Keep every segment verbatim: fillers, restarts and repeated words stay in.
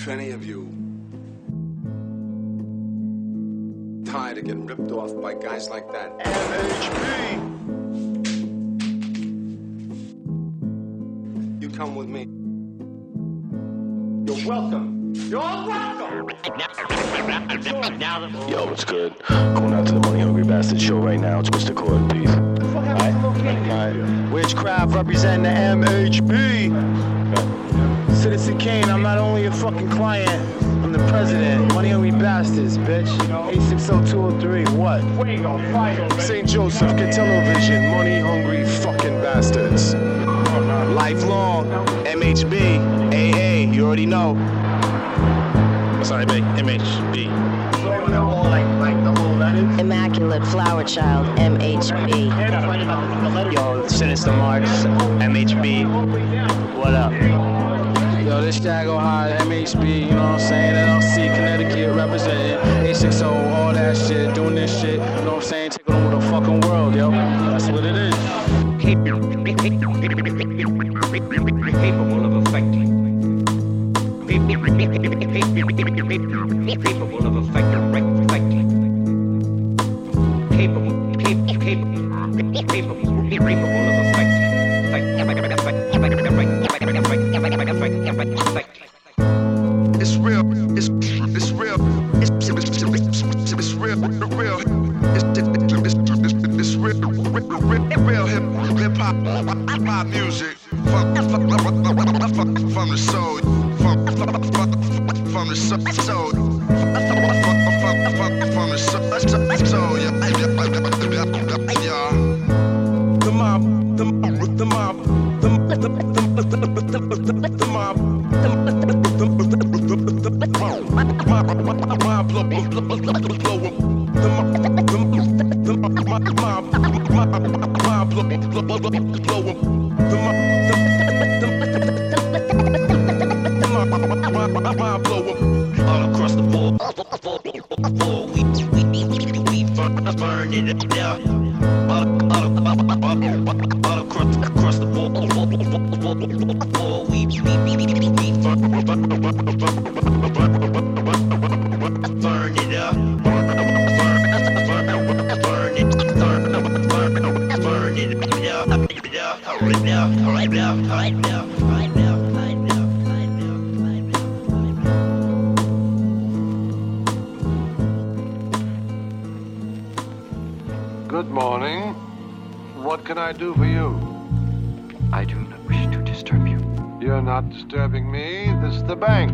If any of you tired of getting ripped off by guys like that, M H B, you come with me. You're welcome. You're welcome. Yo, what's good? Going out to the Money Hungry Bastard show right now. It's Mister Cord, peace. Alright? Alright. Witchcraft representing the M H B. Okay. Citizen Kane, I'm not only a fucking client, I'm the president. Money Hungry Bastards, bitch. eight six zero two zero three, what? Saint Joseph, Catello Vision, Money Hungry fucking Bastards. Lifelong, M H B, A A, you already know. Sorry, M H B. Immaculate Flower Child, M H B. Yo, Sinister Marks, M H B. What up? Yo, this Jago High, M H B, you know what I'm saying? L L C, Connecticut, representing eight six zero, all that shit, doing this shit, you know what I'm saying? Taking over the fucking world, yo. That's what it is. Capable of affecting. Capable of affecting. Capable, capable, capable, capable, capable of affecting. It's real, it's it's real, it's it's it's real, real, it's it's real, real hip hip hop, hip music from from the soul, from from the soul, from the soul, yeah, yeah. The mob, the mob, the mob, the mob, the mob, mob, blow, blow, blow, blow, blow, the mob, the mob, mob, mob, blow, blow, blow, blow, the mob, the mob, mob, blow, all across the board, we, we, we, we burn it down, all, all, all, all across, across the board, we, we, we, we, we, burn it up, burn it, burn it up, right now, right now, right now, right now, right now, right now, right now. Good morning. What can I do for you? I do not wish to disturb you. You're not disturbing me. This is the bank.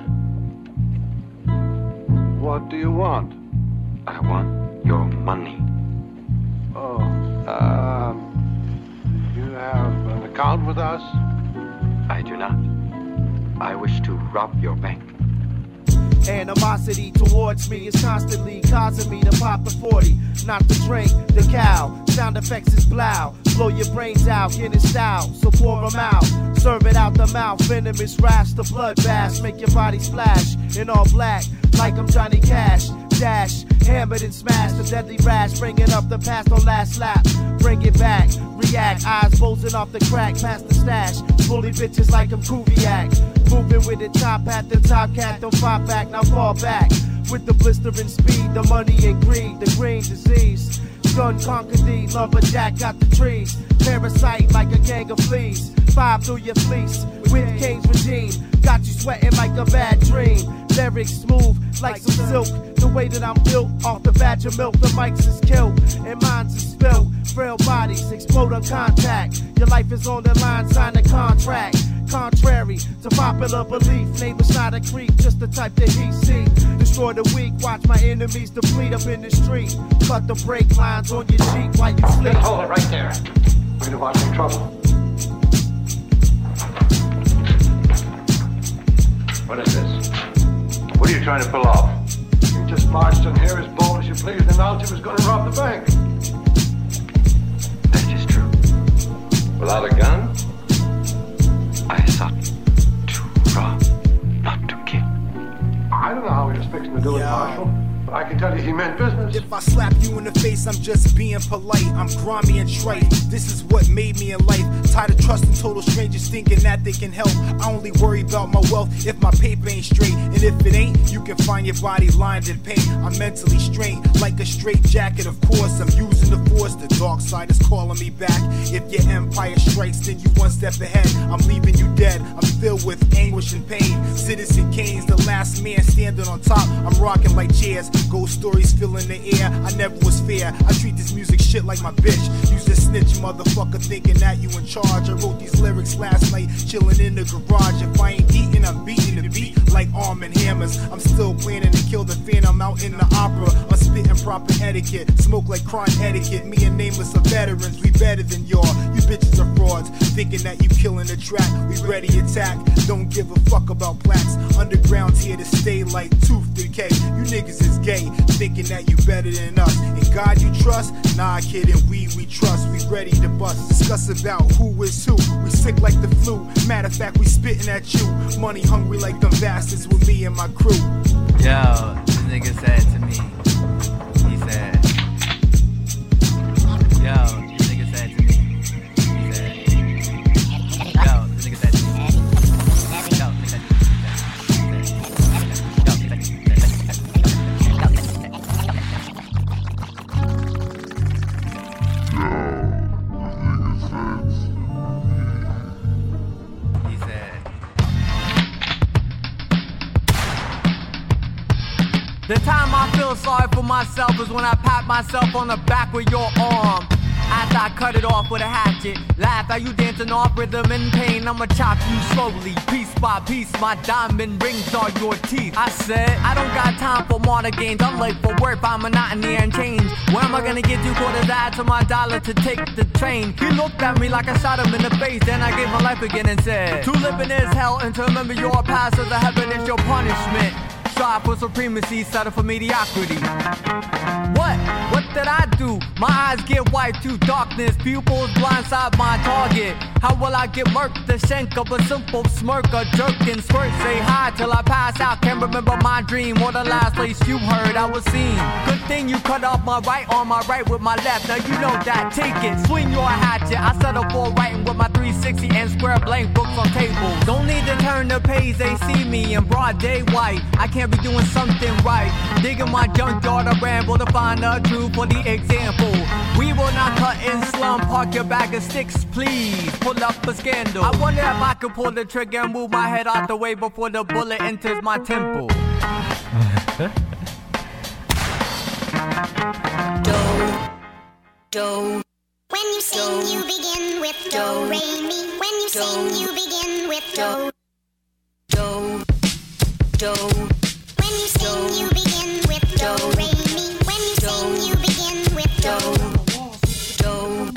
What do you want? I want your money. Oh, um, you have an account with us? I do not. I wish to rob your bank. Animosity towards me is constantly causing me to pop the forty. Not the drink, the cow. Sound effects is blow. Blow your brains out, get in style. So pour them out. Serve it out the mouth. Venomous rash, the blood bash. Make your body splash in all black. Like I'm Johnny Cash. Dash, hammered and smashed. The deadly rash. Bringing up the past on last lap. Bring it back. React. Eyes bulging off the crack. Past the stash. Bully bitches like I'm Kubiak. Moving with the top hat, the top cat, don't pop back, now fall back. With the blistering speed, the money and greed, the green disease. Gun conquer thee, lumberjack got the trees. Parasite like a gang of fleas. Five through your fleece, with Kane's regime. Got you sweating like a bad dream. Lyrics smooth like some silk. The way that I'm built, off the batch of milk, the mics is killed, and minds is spilled. Frail bodies explode on contact. Your life is on the line, sign a contract. Contrary to popular belief, neighbors not a creep, just the type that he see. Destroy the weak, watch my enemies deplete up in the street. Cut the brake lines on your Jeep while you sleep. Just hold it right there. We're gonna watch some trouble. What is this? What are you trying to pull off? You just marched in here as bold as you pleased and announced he was gonna rob the bank. That is true. Without a gun? I sought to rob, not to kill. I don't know how he was fixing to do it, Marshal, But I can tell you he meant business. If I slap you in the face, I'm just being polite. I'm grimy and trite. This is what made me in life. Tired of trusting total strangers thinking that they can help. I only worry about my wealth if my paper ain't straight. And if it ain't, you can find your body lined in pain. I'm mentally strained like a straight jacket. Of course, I'm using the force. The dark side is calling me back. If your empire strikes, then you one step ahead. I'm leaving you dead. I'm filled with anguish and pain. Citizen Kane's the last man standing on top. I'm rocking like chairs. Ghost stories filling the air. I never was fair. I treat this music shit like my bitch. Use this snitch motherfucker thinking that you in charge. I wrote these lyrics last night, chilling in the garage. If I ain't eating, I'm beating the beat like arm and hammers. I'm still planning to kill the phantom out in the opera. I'm spitting proper etiquette. Smoke like crime etiquette. Me and Nameless are veterans. We better than y'all. You bitches are frauds. Thinking that you killing the track. We ready attack. Don't give a fuck about plaques. Underground's here to stay like tooth decay. You niggas is gay, thinking that you better than us. And God you trust? Nah, kid, and we we trust. We ready to bust. Discuss about who is who. We sick like the flu. Matter of fact, we spitting at you. Money hungry like them bastards with me and my crew. Yo, this nigga said to me, he said, yo, this nigga said to me, he said, yo, this nigga said to me, yo, this nigga said to me. The time I feel sorry for myself is when I pat myself on the back with your arm. After I cut it off with a hatchet, laugh at you dancing off rhythm and pain. I'ma chop you slowly, piece by piece. My diamond rings are your teeth. I said, I don't got time for martyr games. I'm late for work by monotony and change. Where am I gonna get two quarters add to my dollar to take the train? He looked at me like I shot him in the face. Then I gave my life again and said, to live in is hell and to remember your past as a heaven is your punishment. Strive for supremacy, settle for mediocrity. What? What did I do? My eyes get white to darkness, pupils blindside my target. How will I get murked? The shank of a simple smirk, a jerk and squirt. Say hi till I pass out. Can't remember my dream or the last place you heard I was seen. Good thing you cut off my right arm, my right with my left. Now you know that. Take it, swing your hatchet. I settle for writing with my three sixty and square blank books on tables. Don't need to turn the page, they see me in broad day white. I can't be doing something right. Digging my junkyard, I ramble to find the truth for the example. We will not cut in slum, park your bag of sticks, please. Pull up a scandal. I wonder if I could pull the trigger and move my head out the way before the bullet enters my temple. Do, do. When you sing, you begin with do, re, mi. When you sing, you begin with do, do, do. When you sing, you begin with do, re, mi. When you sing, you begin with do, do,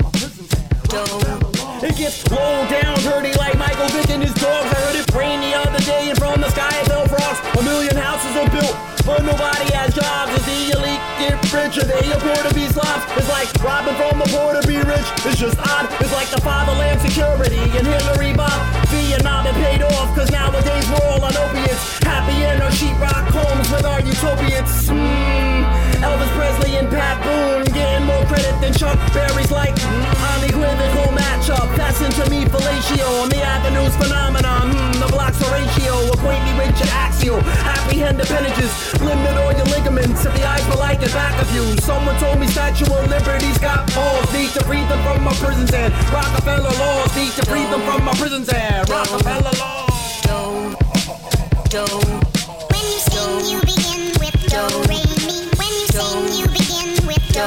do. It gets rolled down dirty like Michael Vick and his dogs. I heard it rain the other day and from the sky it fell frost. A million houses are built, but nobody has jobs. As the elite get richer, they appear to be slobs. It's like robbing from the poor to be rich. It's just odd. It's like the fatherland security and Hillary Bob. Vietnam it paid off, cause nowadays we're all on opiates. Happy in our sheetrock homes with our utopians. Mmm, Elvis Presley and Pat Boone getting more credit than Chuck Berry's like unequivocal matchup. Passing to me fellatio on the avenue's phenomenon. Mm, the block's Horatio. Acquaint me with your axial. Apprehend appendages. Limit all your ligaments. If the eyes were like the back of you. Someone told me Statue of Liberty's got balls. Need to free them from my prison's end. Rockefeller laws. Need to free them from my prison's end. Rockefeller laws. Do, do. When you sing, you begin with do, re, mi. When you sing, you begin with do,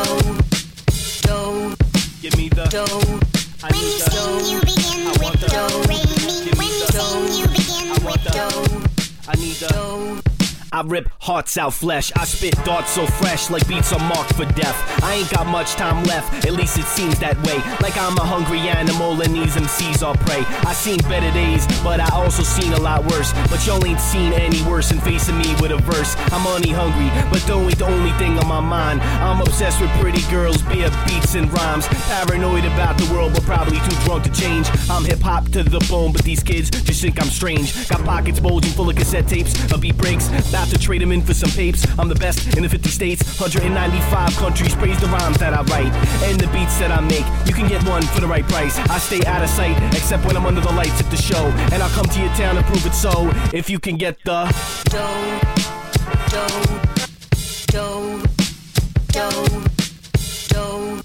do. Give me the do. When you sing, you begin with do, re, mi. When you sing, you begin with do. I need the I rip hearts out flesh. I spit darts so fresh like beats are marked for death. I ain't got much time left, at least it seems that way. Like I'm a hungry animal and these M Cs are prey. I seen better days, but I also seen a lot worse. But y'all ain't seen any worse than facing me with a verse. I'm money hungry, but though ain't the only thing on my mind. I'm obsessed with pretty girls, beer, beats, and rhymes. Paranoid about the world, but probably too drunk to change. I'm hip-hop to the bone, but these kids just think I'm strange. Got pockets bulging full of cassette tapes, a beat breaks, not to trade them in for some papes. I'm the best in the fifty states, one hundred ninety-five countries. Praise the rhymes that I write and the beats that I make. You can get one for the right price. I stay out of sight, except when I'm under the lights at the show. And I'll come to your town and prove it so. If you can get the dough, dough, dough, dough, dough,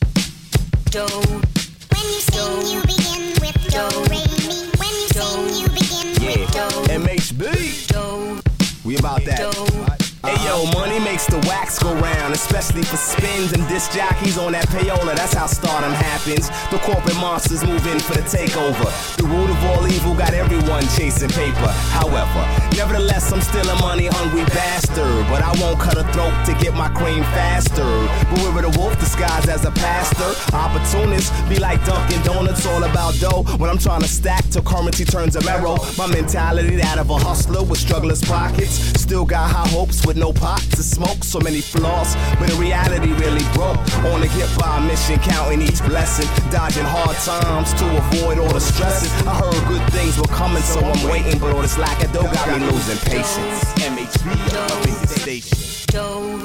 dough. When you sing, you begin with dough, re, mi. When you sing, you begin with dough. M H B. Dough. We about that. Dough. Hey yo, money makes the wax go round, especially for spins and disc jockeys on that payola. That's how stardom happens. The corporate monsters move in for the takeover. The root of all evil got everyone chasing paper. However, nevertheless, I'm still a money-hungry bastard. But I won't cut a throat to get my cream faster. Beware the wolf disguised as a pastor. Opportunists be like Dunkin' Donuts, all about dough. When I'm trying to stack till currency turns a marrow. My mentality that of a hustler with strugglers' pockets. Still got high hopes with no pot to smoke, so many flaws, but in reality really broke. On a get by mission, counting each blessing, dodging hard times to avoid all the stressing. I heard good things were coming, so I'm waiting, but all this lack of dough got me losing patience. M H B up in the station. Dough,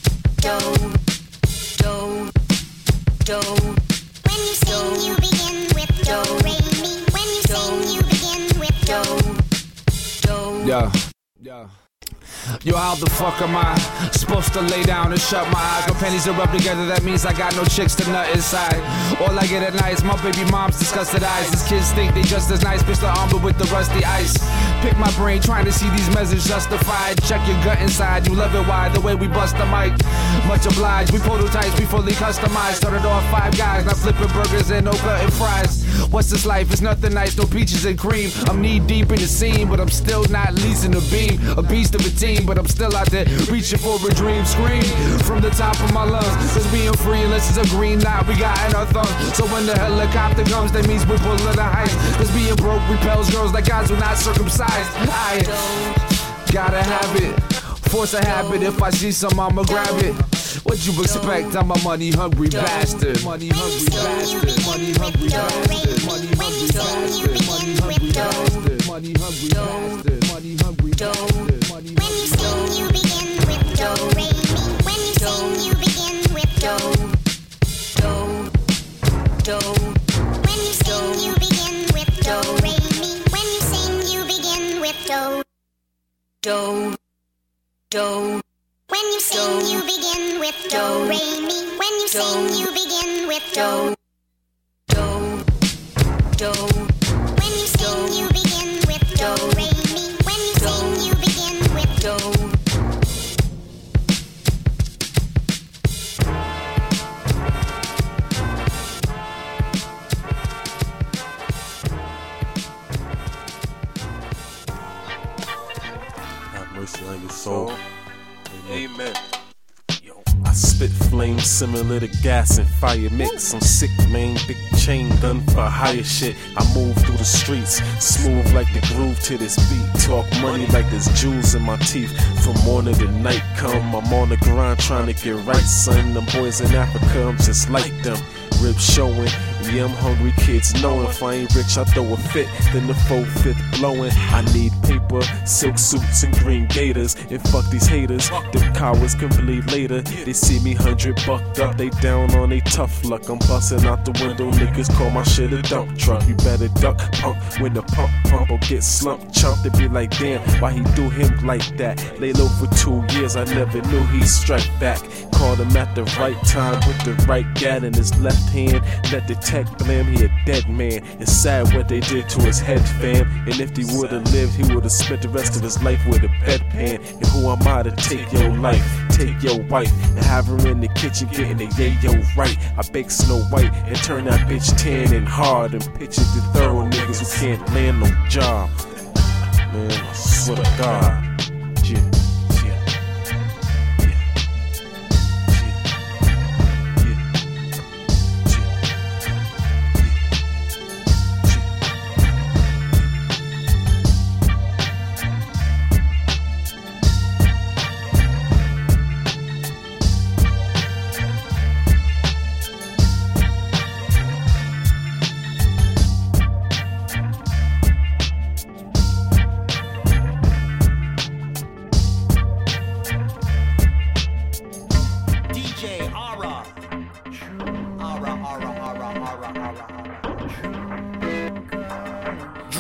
dough, dough, dough. When you sing, you begin with dough, re, mi. When you sing, you begin with dough, dough. Yeah, yeah. Yo, how the fuck am I supposed to lay down and shut my eyes? My panties are rubbed together, that means I got no chicks to nut inside. All I get at night is my baby mom's disgusted eyes. These kids think they just as nice, bitch, the armor with the rusty ice. Pick my brain, trying to see these measures justified. Check your gut inside, you love it wide, the way we bust the mic. Much obliged, we prototypes, we fully customized. Started off five guys, now flipping burgers and no cutting fries. What's this life? It's nothing nice, no peaches and cream. I'm knee deep in the scene, but I'm still not leasing a beam. A beast of a team, but I'm still out there reaching for a dream. Scream from the top of my lungs, cause being free unless it's a green light we got in our thumbs. So when the helicopter comes, that means we're pulling the heist. Cause being broke repels girls like guys who not circumcised. I gotta have it, force a habit. If I see some, I'ma grab it. What you expect? I'm a money hungry bastard. Money hungry bastard. Money hungry bastard. Money hungry bastard. Money hungry bastard. Money hungry bastard. Money hungry bastard. Money When you sing, you begin with dough, re, mi. When you sing, you begin with dough, dough, dough. When you sing, you begin with dough, re, mi. When you sing, you begin with dough, dough, dough. When you sing, you begin with dough, re, mi. When you sing, you begin with dough, dough, dough. When you sing, you begin with dough, re, mi. When you sing, you begin with dough. Have mercy on your soul. Amen. Yo, I spit flames similar to gas and fire mix. I'm sick, man. Big chain gun for higher shit. I move through the streets, smooth like the groove to this beat. Talk money like there's jewels in my teeth. From morning to night come, I'm on the grind trying to get right, son. Them boys in Africa, I'm just like them. Ribs showing, yeah, I'm hungry, kids knowing. If I ain't rich, I throw a fit, then the four-fifth blowing. I need paper, silk suits, and green gators. And fuck these haters, them cowards can bleed later. They see me hundred bucked up, they down on they tough luck. I'm busting out the window, niggas call my shit a dump truck. You better duck, pump, when the pump pump or get slumped. Chump, they be like, damn, why he do him like that? Lay low for two years, I never knew he'd strike back. Called him at the right time with the right gat in his left hand. Let the tech blame, he a dead man. It's sad what they did to his head, fam. And if he would've lived, he would've spent the rest of his life with a bedpan. And who am I to take your life, take your wife, and have her in the kitchen getting the yayo right? I bake Snow White and turn that bitch tan and hard, and picture the thorough niggas who can't land no job. Man, I swear to God. Yeah.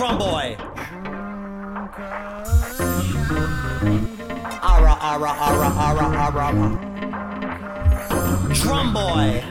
drum boy. Ara, ara, ara, ara, ara, ara. Drum boy.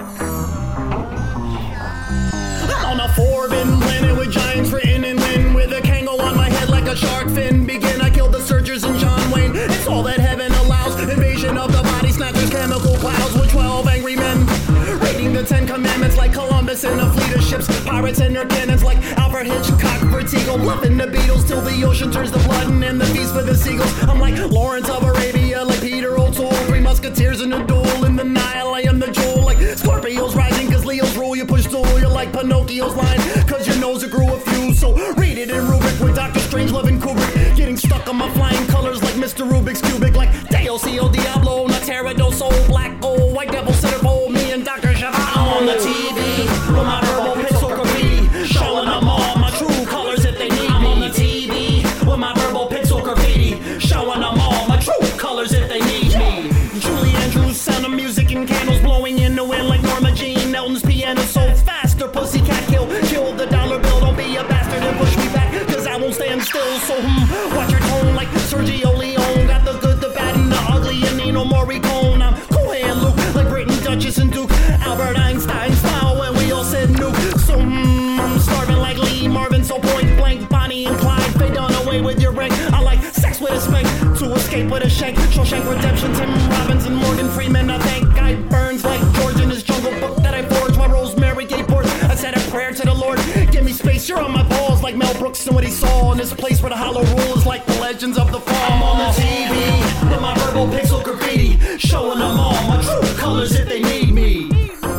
I'm on a four-bin planet with giants written in wind, with a Kango on my head like a shark fin. Begin, I killed the searchers and John Wayne. It's all that heaven allows. Invasion of the body snatchers, chemical clouds with twelve angry men. Raiding the Ten Commandments like Columbus in a fleet of ships. Pirates and their cannons like Alfred Hitchcock, Vertigo. Bluffing the Beatles till the ocean turns to blood and then the feast for the seagulls. I'm like Lawrence of Arabia, like Peter O'Toole. Three musketeers in a duel in the Nile. I am the jewel, like Scorpios rising cause Leo's rule. You push through, you're like Pinocchio's line cause your nose it grew a few. So read it in Rubik with Doctor Strangelove and Kubrick. Getting stuck on my flying colors like Mister Rubik's Cubic. Like Deo Cio Diablo, Natera do Sol, Black Gold, White Devil, Centerfold. Me and Doctor Shabbat. I'm on the T V with my verbal pixel graffiti, showing them all my true colors if they need me. I'm on the T V with my verbal pixel graffiti, showing them all my true colors if they need me. Julie Andrews, sound of music and candles blowing in the wind like Norma Jean. Elton's piano so fast, or Pussycat kill, kill the dollar bill. Don't be a bastard and push me back, cause I won't stand still. So hmm, watch your tone like Sergio Leone. Got the good, the bad, and the ugly, and Nino Morricone. I'm cool and Luke, like Britain, Duchess, and Duke. Albert Einstein style when we all said nuke. So hmm, I'm starving like Lee Marvin, so point blank. Bonnie and Clyde, fade on away with your rank. I like sex with a spank, to escape with a shank. Shawshank Redemption, Tim Robbins and Morgan Freeman. I thank Guy Burns like George in his Jungle Book that I forged while Rosemary gave birth. I said a prayer to the Lord, give me space, you're on my balls like Mel Brooks and what he saw in this place where the hollow rule is like the legends of the fall. I'm on the T V with my verbal pixel graffiti, showing them all my true colors if they need me.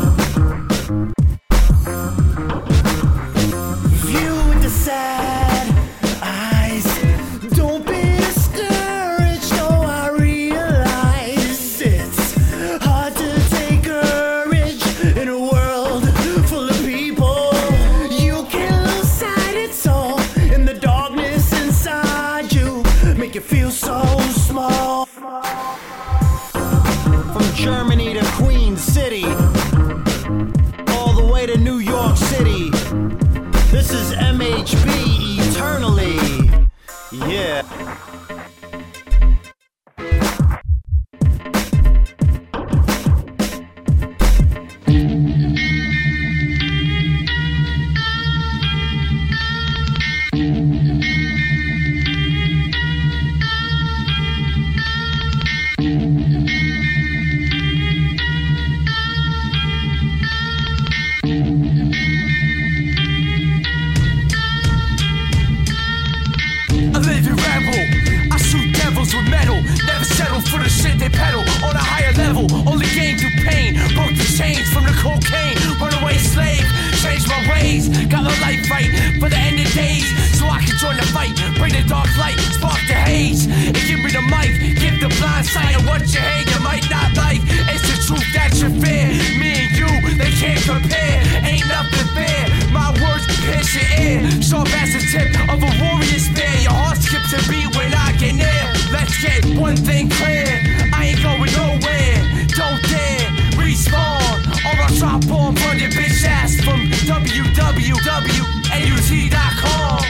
View with the sad eyes, don't be discouraged, no I realize it's hard to take courage in a world full of people. You can lose sight, it's all in the darkness inside you, make you feel so small. From Germany to Queen City, all the way to New York City, this is M H B eternally, yeah. A living rebel, I shoot devils with metal. Never settle for the shit they peddle. On a higher level, only gain through pain. Broke the chains from the cocaine. Runaway slave, changed my ways. Got the life right for the end of days, so I can join the fight. Bring the dark light, spark the haze, and give me the mic. Give the blind sight of what you hate, you might not like. It's the truth that you fear. Me and you, they can't compare. Ain't nothing fair. My words pierce your ear, sharp as the tip of a warrior spear. Your heart skips a beat when I get near. Let's get one thing clear, I ain't going nowhere. Don't dare respawn, or I'll drop bomb on your bitch ass from w w w dot a u t dot com.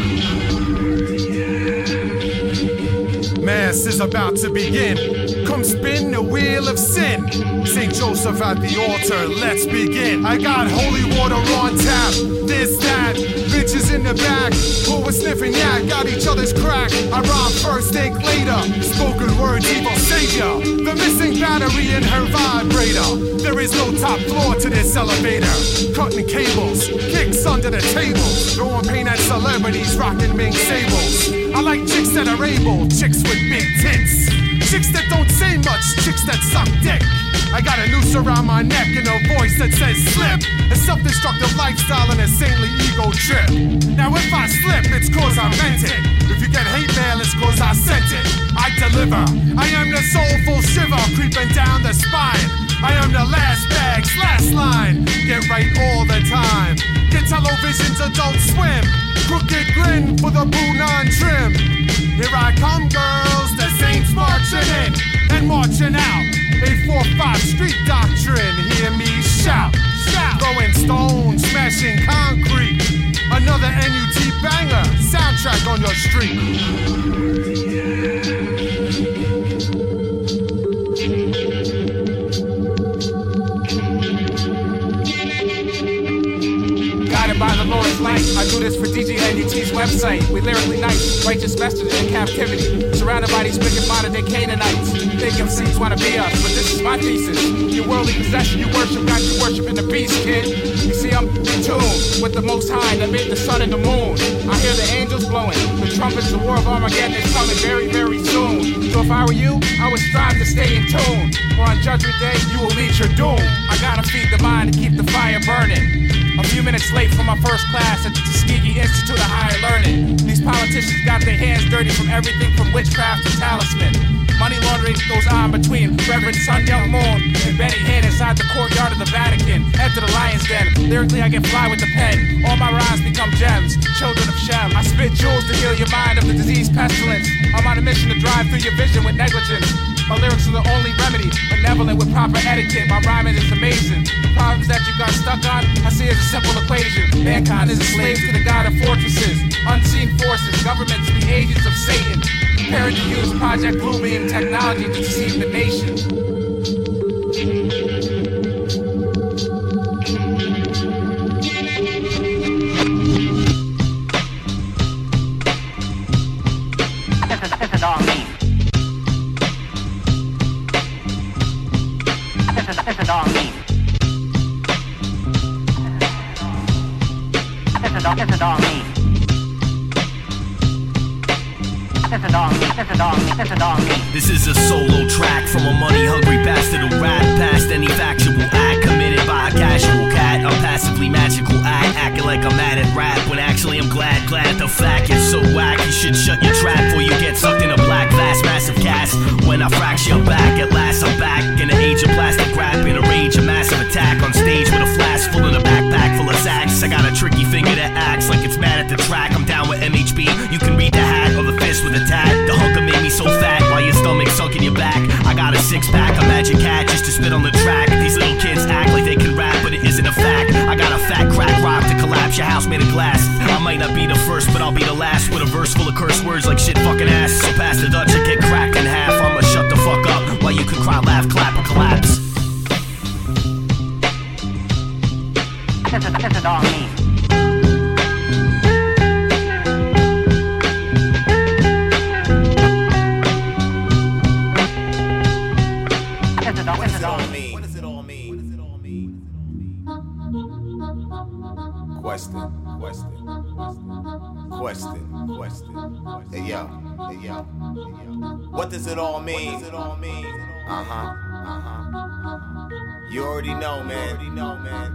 Mass is about to begin. Come spin the wheel of sin. Saint Joseph at the altar, let's begin. I got holy water on tap. This, that, bitches in the back. Who was sniffing yak, got each other's crack. I rhyme first, think later. Spoken words, evil savior. The missing battery in her vibrator. There is no top floor to this elevator. Cutting cables, kicks under the table. Throwing pain at celebrities, rocking mink sables. I like chicks that are able, chicks with big tits. Chicks that don't say much, chicks that suck dick. I got a noose around my neck and a voice that says slip. A self-destructive lifestyle and a saintly ego trip. Now if I slip, it's cause I meant it. If you get hate mail, it's cause I sent it. I deliver. I am the soulful shiver creeping down the spine. I am the last bag's last line. Get right all the time. Get television's Adult Swim. Crooked grin for the Boo non-trim. Here I come, girls, the saints marching in and marching out. eight four five Street Doctrine, hear me shout, shout. Throwing stones, smashing concrete. Another N U T battle. track on your street. By the Lord's light, I do this for D J N U T's website. We lyrically nice, righteous messengers in captivity, surrounded by these wicked modern day Canaanites. Think M Cs wanna be us, but this is my thesis. Your worldly possession you worship, got you worshiping the beast, kid. You see, I'm in tune with the Most High that made the sun and the moon. I hear the angels blowing, the trumpets, the war of Armageddon is coming very, very soon. So if I were you, I would strive to stay in tune. For on Judgment Day, you will meet your doom. I gotta feed the mind and keep the fire burning. A few minutes late for my first class at the Tuskegee Institute of Higher Learning. These politicians got their hands dirty from everything from witchcraft to talisman. Money laundering goes on between Reverend Sun Young Moon and Benny Hinn inside the courtyard of the Vatican. Enter the lion's den. Lyrically, I get fly with the pen. All my rhymes become gems, children of Shem. I spit jewels to heal your mind of the disease pestilence. I'm on a mission to drive through your vision with negligence. My lyrics are the only remedy, benevolent with proper etiquette. My rhyming is amazing. The problems that you got stuck on, I see as a simple equation. Mankind is a slave to the god of fortresses. Unseen forces, governments, the agents of Satan. Preparing to use Project Bluebeam technology to deceive the nation. This is all me. This is, this is all me. This is all, this is all me. This is all me, this is all me, this is all me. This is a solo track from a money-hungry bastard who rap past any factual act committed by a casual cat. A passively magical act, acting like I'm mad at rap when actually I'm glad, glad the fact is so whack. You should shut your trap before you get sucked in a black vast massive cast. When I fracture your back, at last I'm back in an age of plastic rap, in a rage of massive attack on stage with a flask full of a backpack full of sacks. I got a tricky finger that acts like it's mad at the track. I'm down with M H B. You can read the hat or the fist with a tat. The hunker made me so fat while your stomach sunk in your back. I got a six pack, a magic hat just to spit on the track. These little kids act like they can rap, but it isn't a fact. I got a fat crack rock to collapse your house made of glass. I might not be the first, but I'll be the last with a verse full of curse words like shit fucking ass. So pass the Dutch and get cracked in half. I'ma shut the fuck up while you can cry, laugh, clap, or collapse. This is, this is all me. What does it all mean? What does it all mean? What does it all mean? Question, question, question, question. Hey yo, hey yo, hey yo. What does it all mean? What does it all mean? Uh huh, uh huh. You already know, man. You already know, man.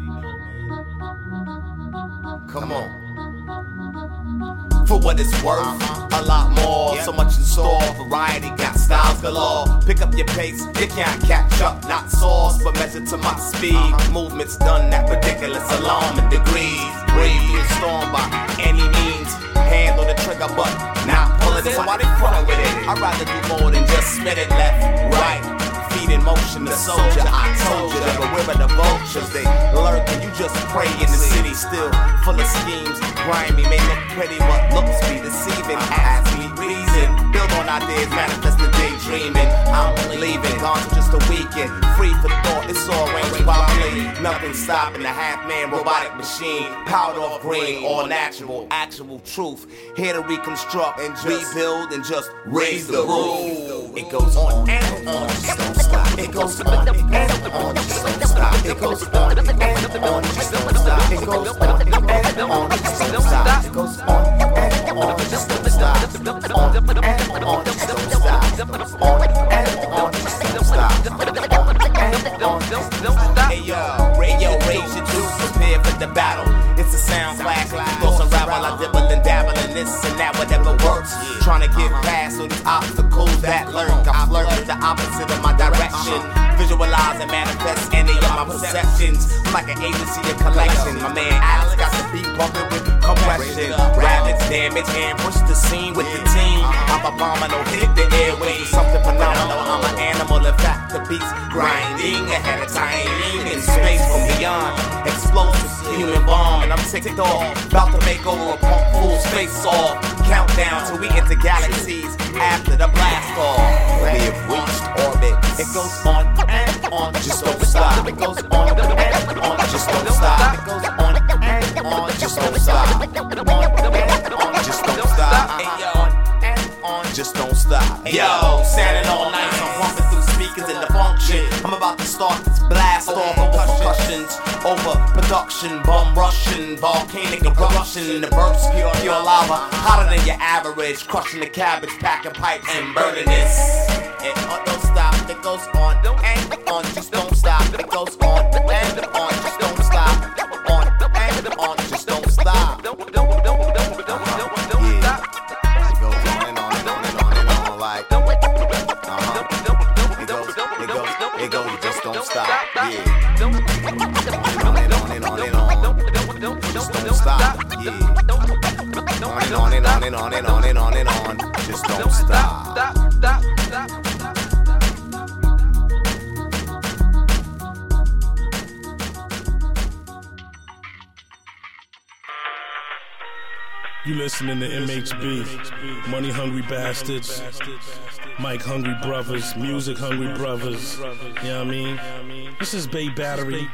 Come on. For what it's worth, uh-huh. A lot more, yep. So much in store, variety, got styles galore. Pick up your pace, you can't catch up, not sauce, but measure to my speed. Uh-huh. Movements done at ridiculous alarming degrees. Brave and storm by any means. Hand on the trigger, but not pulling it. So why they front with it? I'd rather do more than just spit it left, right. Feet in motion, the soldier, I told you that, but where are the vultures? They lurk and you just pray in the city, still full of schemes. Grimy, may look pretty, but looks be deceiving. As we reason, build on ideas, manifest the daydreaming. I'm leaving, gone for just a weekend. Free for thought, it's all arranged properly. Nothing stopping the half-man robotic machine. Powder off green, all natural, actual truth. Here to reconstruct and rebuild and just raise the roof. It goes on and on, just don't stop. It goes on and on, just don't stop. It goes on and on, just don't stop. It goes on and on, just don't stop. It goes on and on, just don't stop. On and on, just don't stop. On and on, just don't stop. On and on, just don't stop. Hey yo, radio, raise your juice, prepare for the battle. It's a sound clash, throw some rap while I dibble and dabble in this and that, whatever works. Trying to get past all these obstacles that lurk. I flirt with the opposite of my direction. Visualize and manifest any of my perceptions. I'm like an agency of collection. My man Alex got the beat bumping with compression. Ravage, damage, ambush the scene with the team. I'm a bomber, no hit the airwaves. Something phenomenal, I'm an animal. In fact, the beat's grinding ahead of time. In space from beyond. Explosive human bomb, and I'm ticked off. About to make over a punk fool's face off. Countdown till we enter galaxies after the blast off. We have reached orbit. It goes on and on, just don't stop. It goes on and on, just don't stop. It goes on and on, just don't stop. On and on, just don't stop. Hey yo, on and on, just don't stop. Hey, yo, standing all night, I'm bumping through speakers in the function. I'm about to start this blast off over concussions, over production, bum rushing, volcanic eruption in the bursts, pure, pure lava, hotter than your average, crushing the cabbage, packing pipes and burning this. It don't stop, it goes on and on, just don't stop. It goes on and on, just don't stop. On and on, just don't stop. Yeah, it goes on and on and on and on and on like. Uh-huh. It goes, it goes, it goes, just don't stop. Yeah. On and on and on and on, just don't stop. Yeah. On and on and on and on and on and on and on, just don't stop. You listening to M H B, Money Hungry Bastards, Mike Hungry Brothers, Music Hungry Brothers, you know what I mean? This is Bay Battery.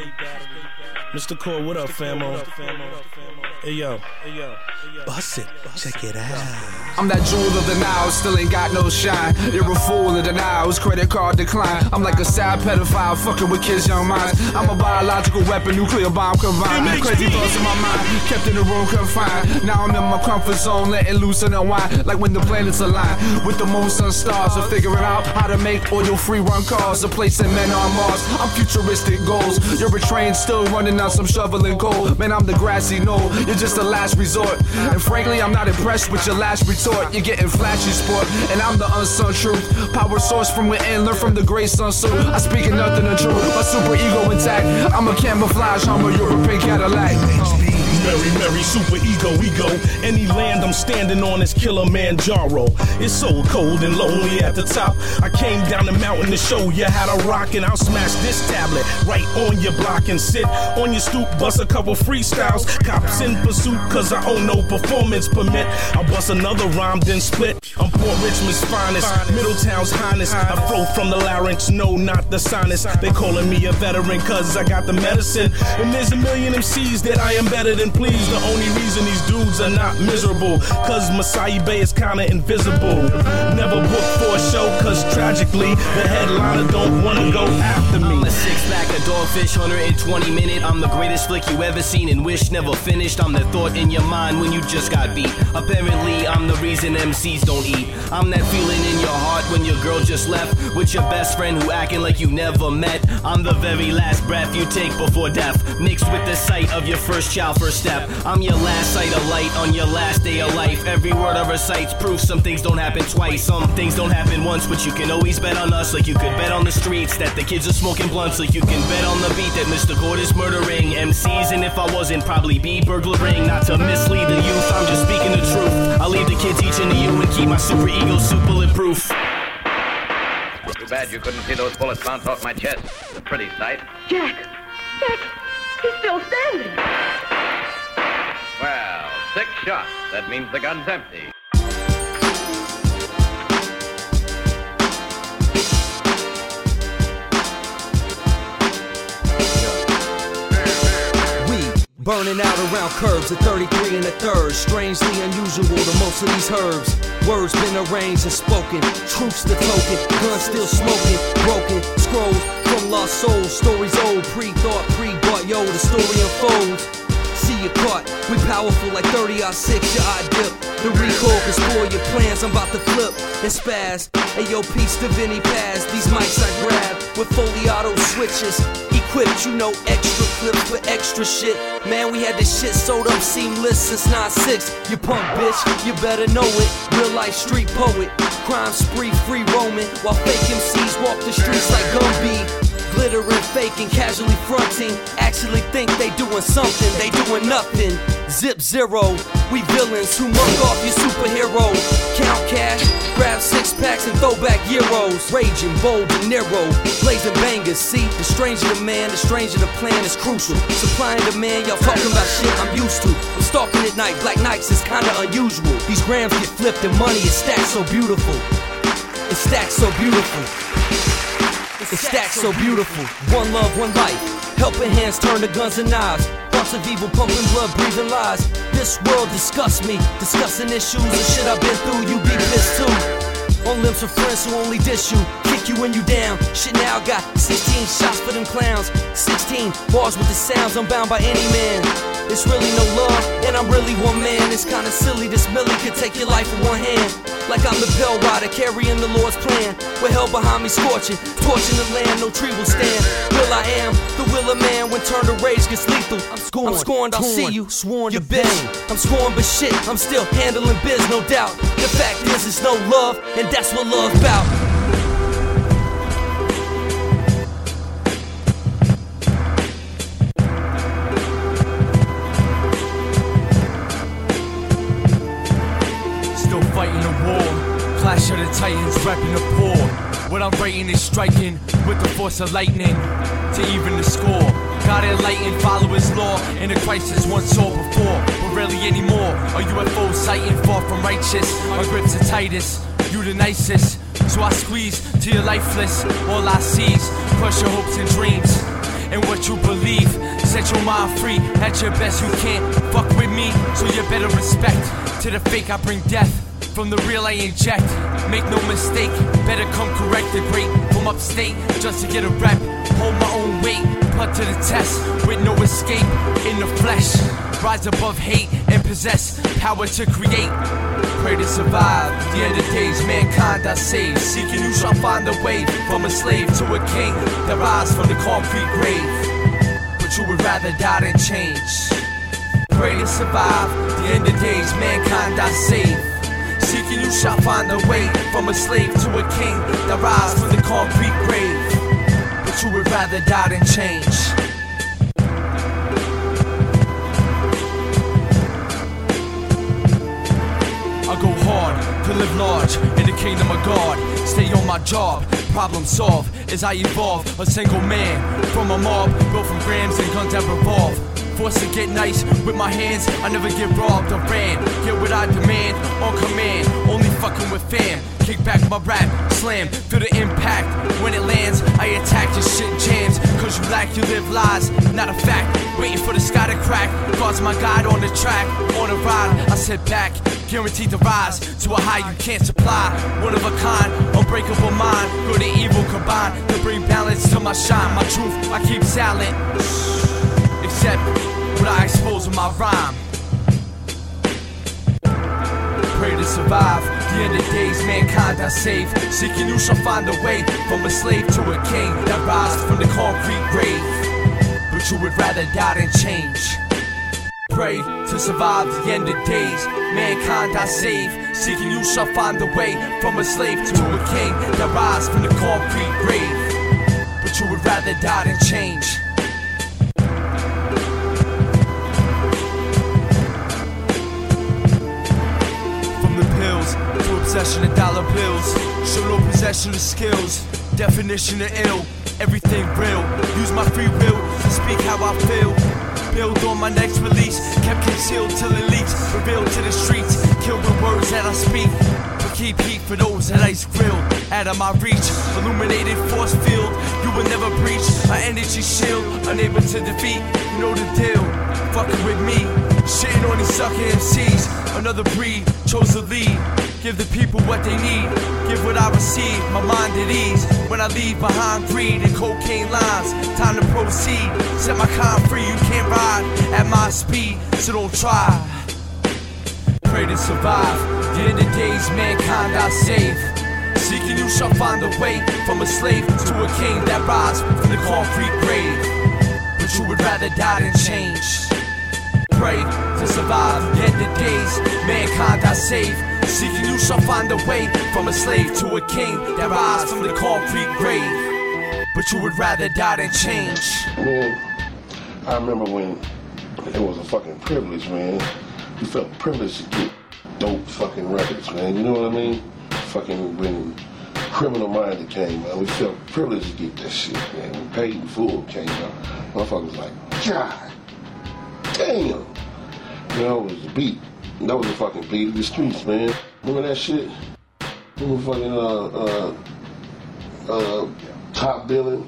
Mister Core, what up, famo? Hey yo, bust it, check it out. I'm that jewel of the Nile, still ain't got no shine. You're a fool of the Niles, credit card decline. I'm like a sad pedophile, fucking with kids' young minds. I'm a biological weapon, nuclear bomb combined. Crazy thoughts in my mind, kept in the room confined. Now I'm in my comfort zone, letting loose and unwind. Like when the planets align with the moon, sun, stars. Or figuring out how to make oil-free run cars. A place in men on Mars, I'm futuristic goals. You're a train still running out some shoveling coal. Man, I'm the grassy knoll, you're just a last resort. And frankly, I'm not impressed with your last retort. You're getting flashy sport, and I'm the unsung truth. Power source from within, learn from the great sun suit. I speak of nothing but truth, my super ego intact. I'm a camouflage, I'm a European Cadillac. Merry, merry, super ego, ego. Any land I'm standing on is Kilimanjaro. It's so cold and lonely at the top. I came down the mountain to show you how to rock, and I'll smash this tablet right on your block and sit on your stoop, bust a couple freestyles. Cops in pursuit, cause I own no performance permit. I'll bust another rhyme, then split. I'm Port Richmond's finest, Middletown's highness. I flow from the larynx, no, not the sinus. They calling me a veteran, cause I got the medicine. And there's a million M Cs that I am better than. Please, the only reason these dudes are not miserable, cause Masai Bay is kinda invisible. Never booked for a show, cause tragically the headliner don't wanna go after me. I'm a six-pack, a dogfish, one hundred twenty minute. I'm the greatest flick you ever seen and wish never finished. I'm the thought in your mind when you just got beat. Apparently, I'm the reason M Cs don't eat. I'm that feeling in your heart when your girl just left with your best friend who acting like you never met. I'm the very last breath you take before death, mixed with the sight of your first child first step. I'm your last sight of light on your last day of life. Every word I recite's proof some things don't happen twice. Some things don't happen once, but you can always bet on us. Like you could bet on the streets that the kids are smoking blunts. Like you can bet on the beat that Mister Gord is murdering M Cs. And if I wasn't, probably be burglaring. Not to mislead the youth, I'm just speaking the truth. I'll leave the kids each into you and keep my super ego super bulletproof. Too bad you couldn't see those bullets bounce off my chest. It's a pretty sight. Jack! Jack! He's still standing! Well, six shots. That means the gun's empty. Burning out around curves at thirty-three and a third. Strangely unusual to most of these herbs. Words been arranged and spoken. Truth's the token. Guns still smoking. Broken scrolls from lost souls. Stories old. Pre-thought, pre-bought. Yo, the story unfolds. See you caught. We powerful like thirty or six. Your eye dip. The recoil can spoil your plans. I'm about to flip and spaz. Hey yo, peace to Vinny Paz. These mics I grab with Foliato switches. Equipped, you know, extra clips for extra shit. Man, we had this shit sold up seamless since nine six. You punk bitch, you better know it. Real life street poet. Crime spree, free roaming. While fake M Cs walk the streets like Gumby. Glittering, faking, casually fronting. Actually think they doing something, they doing nothing. Zip zero, we villains who mug off your superhero. Count cash, grab six packs and throw back euros. Raging, bold, De Niro, blazing bangers. See, the stranger the man, the stranger the plan is crucial. Supply and demand, y'all talking about shit I'm used to. I'm stalking at night, black nights is kinda unusual. These grams get flipped and money is stacked so beautiful. It's stacked so beautiful. It's stacked so beautiful. One love, one life. Helping hands turn to guns and knives. Thoughts of evil, pumping blood, breathing lies. This world disgusts me. Discussing issues and shit I've been through, you be pissed too. On limbs of friends who only diss you, kick you when you down. Shit now got sixteen shots for them clowns. sixteen bars with the sounds, I'm bound by any man. It's really no love, and I'm really one man. It's kinda silly, this Millie could take your life in one hand. Like I'm the bell rider, carrying the Lord's plan. With hell behind me scorching, torching the land, no tree will stand. Will I am, the will of man, when turn to rage gets lethal. I'm scorned, I'm scorned, I'll see you, sworn you bitch. I'm scorned, but shit, I'm still handling biz, no doubt. The fact is, it's no love, and that's what love's about. Fighting a war, clash of the titans, repping the poor. What I'm writing is striking with the force of lightning to even the score. God enlightened, follow his law in a crisis once saw before, but rarely anymore. A U F O sighting, far from righteous. My grips are tightest, you the nicest. So I squeeze till you're lifeless. All I see's crush your hopes and dreams and what you believe. Set your mind free, at your best you can't fuck with me, so you better respect. To the fake I bring death, from the real I inject. Make no mistake, better come correct the great from upstate, just to get a rep. Hold my own weight, put to the test, with no escape in the flesh. Rise above hate and possess power to create. Pray to survive the end of days, mankind I save. Seeking you shall find a way, from a slave to a king that rise from the concrete grave. But you would rather die than change. Pray to survive the end of days, mankind I save. Seeking you shall find a way, from a slave to a king that rise from the concrete grave. But you would rather die than change. I go hard to live large in the kingdom of God. Stay on my job, problem solve as I evolve. A single man from a mob, built from grams and guns that revolve. Forced to get nice with my hands, I never get robbed or ran. Get what I demand, on command, only fucking with fam. Kick back my rap, slam, feel the impact. When it lands, I attack your shit jams. Cause you lack, you live lies, not a fact. Waiting for the sky to crack, God's my guide on the track. On a ride, I sit back, guaranteed to rise to a high you can't supply. One of a kind, unbreakable mind. Good and evil combined to bring balance to my shine. My truth, I keep silent, except when I expose with my rhyme. Pray to survive the end of days, mankind I save. Seeking you shall find a way, from a slave to a king that rise from the concrete grave. But you would rather die than change. Pray to survive the end of days, mankind I save. Seeking you shall find a way, from a slave to a king that rise from the concrete grave. But you would rather die than change. To obsession of dollar bills, show no possession of skills, definition of ill, everything real. Use my free will to speak how I feel. Build on my next release, kept concealed till it leaks. Revealed to the streets, kill the words that I speak. But keep heat for those that ice grill. Out of my reach, illuminated force field. You will never breach my energy shield. Unable to defeat, you know the deal. Fucking with me, shitting on these sucker M Cs. Another breed chose to lead. Give the people what they need, give what I receive, my mind at ease. When I leave behind greed and cocaine lines, time to proceed. Set my kind free, you can't ride at my speed, so don't try. Pray to survive the end of days, mankind I save. Seeking you shall find a way, from a slave to a king that rise from the concrete grave. But you would rather die than change. Pray to survive the end of days, mankind I save. Seeking you shall find a way, from a slave to a king that rise from the concrete grave. But you would rather die than change. Man, I remember when it was a fucking privilege, man. We felt privileged to get dope fucking records, man. You know what I mean? Fucking when Criminal Minded came out, we felt privileged to get that shit, man. When Paid in Full came out, motherfuckers was like, God damn. You know, it was the beat. That was the fucking beat of the streets, man. Remember that shit? Remember fucking, uh, uh, uh, Top Billing?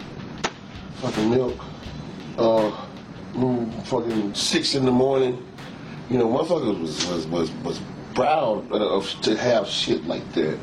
Fucking Milk? Uh, remember fucking Six in the Morning? You know, motherfuckers was, was, was, was proud of, to have shit like that.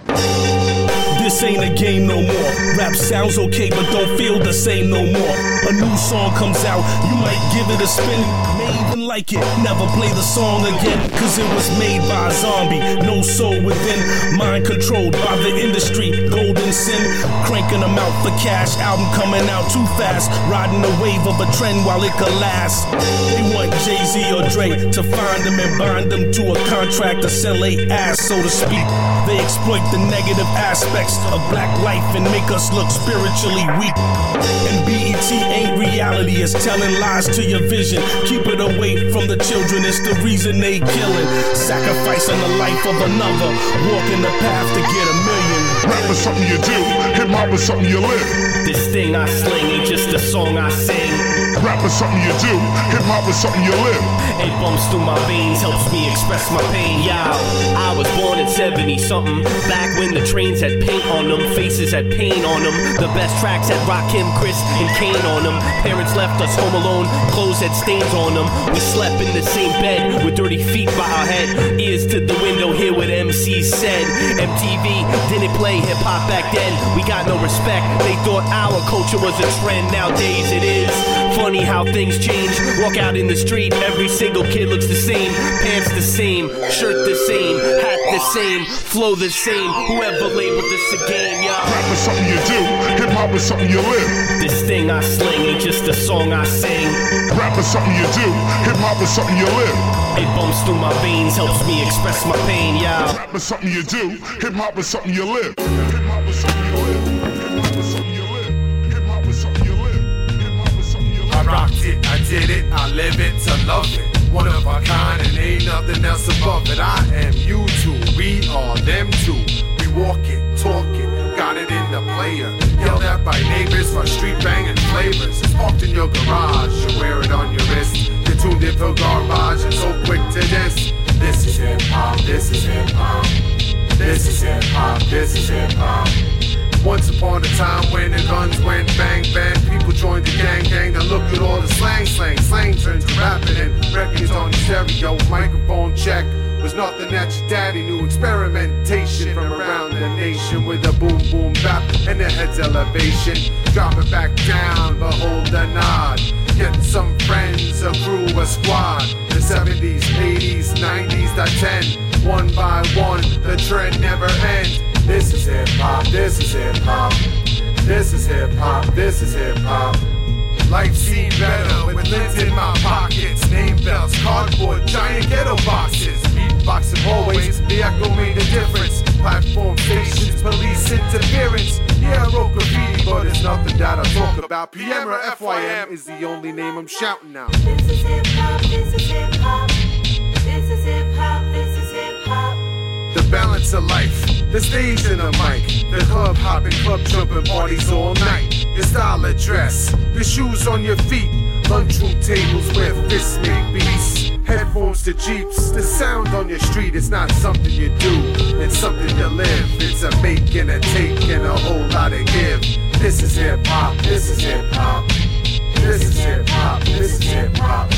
This ain't a game no more. Rap sounds okay, but don't feel the same no more. A new song comes out, you might give it a spin. May even like it, never play the song again. Cause it was made by a zombie, no soul within. Mind controlled by the industry, golden sin. Cranking them out for cash, album coming out too fast. Riding the wave of a trend while it could last. They want Jay-Z or Dre to find them and bind them to a contract to sell a ass, so to speak. They exploit the negative aspects of black life and make us look spiritually weak. And B E T ain't reality, it's telling lies to your vision. Keep it away from the children, it's the reason they killing. Sacrificing the life of another, walking the path to get a million. Rap is something you do, hip hop is something you live. This thing I sling ain't just a song I sing. Rap is something you do, hip hop is something you live. It bumps through my veins, helps me express my pain. Yo, I was born in seventy something, back when the trains had paint on them, faces had pain on them. The best tracks had Rakim, Chris, and Kane on them. Parents left us home alone, clothes had stains on them. We slept in the same bed with dirty feet by our head. Ears to the window, hear what M Cs said. M T V didn't play hip hop back then. We got no respect. They thought our culture was a trend. Nowadays it is. Funny how things change. Walk out in the street, every single kid looks the same. Pants the same, shirt the same, hat the same, flow the same. Whoever labeled this a game, y'all. Rap is something you do, hip hop is something you live. This thing I sling ain't just a song I sing. Rap is something you do, hip hop is something you live. It bumps through my veins, helps me express my pain, y'all. Rap is something you do, hip hop is something you live. Hip hop is something you live. Hip hop is something you live. Hip hop is something you live. Hip hop is something you live. I rocked it, I did it, I live it to love it. One of a kind and ain't nothing else above it. I am you two, we are them two. We walk it, talk it, got it in the player. Yelled at by neighbors for street banging flavors. It's parked in your garage, you wear it on your wrist. You're tuned in for garbage and so quick to this. This is hip hop, this is hip hop. This is hip hop, this is hip hop. Once upon a time when the guns went bang bang, people joined the gang gang. Now look at all the slang slang. Slang turned to rapping and records on your stereo. Microphone check was nothing that your daddy knew. Experimentation from around the nation with a boom boom bap and the head's elevation. Drop it back down, behold the nod. Getting some friends, a crew, a squad. The seventies, eighties, nineties, the ten. One by one, the trend never ends. This is hip hop, this is hip hop. This is hip hop, this is hip hop. Life seemed better with lids in my pockets. Name bells, cardboard, giant ghetto boxes. Beatboxing hallways, the echo made a difference. Platform stations, police interference. Yeah, I wrote graffiti, but it's nothing that I talk about. P M or F Y M is the only name I'm shouting out. This is hip hop, this is hip hop. This is hip hop, this is hip hop. The balance of life, the stage and the mic, the club hopping, club jumping parties all night. Your style of dress, the shoes on your feet, lunchroom tables where fists make beats. Headphones to Jeeps, the sound on your street is not something you do, it's something you live. It's a make and a take and a whole lot of give. This is hip hop, this is hip hop. This is hip hop, this is hip hop.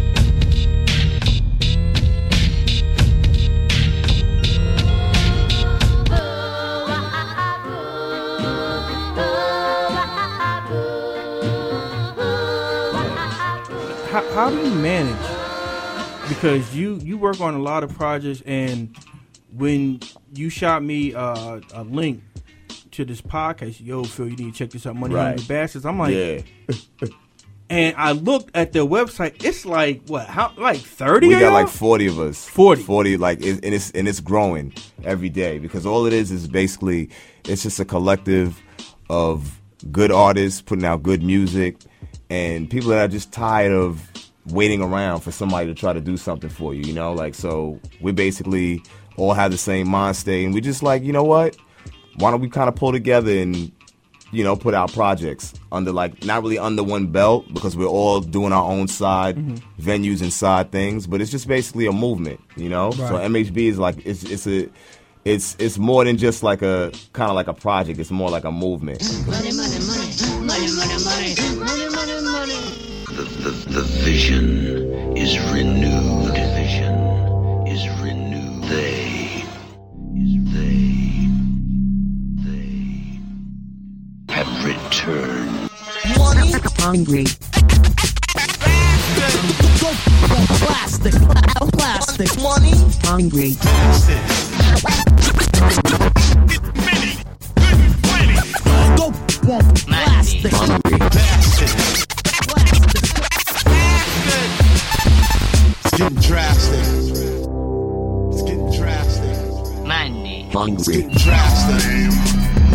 How, how do you manage? Because you, you work on a lot of projects, and when you shot me uh, a link to this podcast, yo, Phil, you need to check this out, Money Right. Hungry Bastards. I'm like, Yeah. and I looked at their website. It's like what? How like thirty? We of got y'all? like forty of us. Forty. Forty, like, it, and it's and it's growing every day because all it is is basically it's just a collective of good artists putting out good music, and people that are just tired of waiting around for somebody to try to do something for you, you know? Like, so we basically all have the same mind state, and we just like, you know what? Why don't we kind of pull together and, you know, put out projects under, like, not really under one belt, because we're all doing our own side mm-hmm. venues and side things, but it's just basically a movement, you know? Right. So M H B is like, it's it's a, it's it's more than just like a, kind of like a project, it's more like a movement. Money, money, money, money, money, money, money, money, money. The, the, the vision is renewed. The vision is renewed. They, they, they have returned. Money hungry. Plastic, plastic, money hungry. Go, plastic hungry. It's getting drastic. It's getting drastic. Money It's hungry. getting drastic.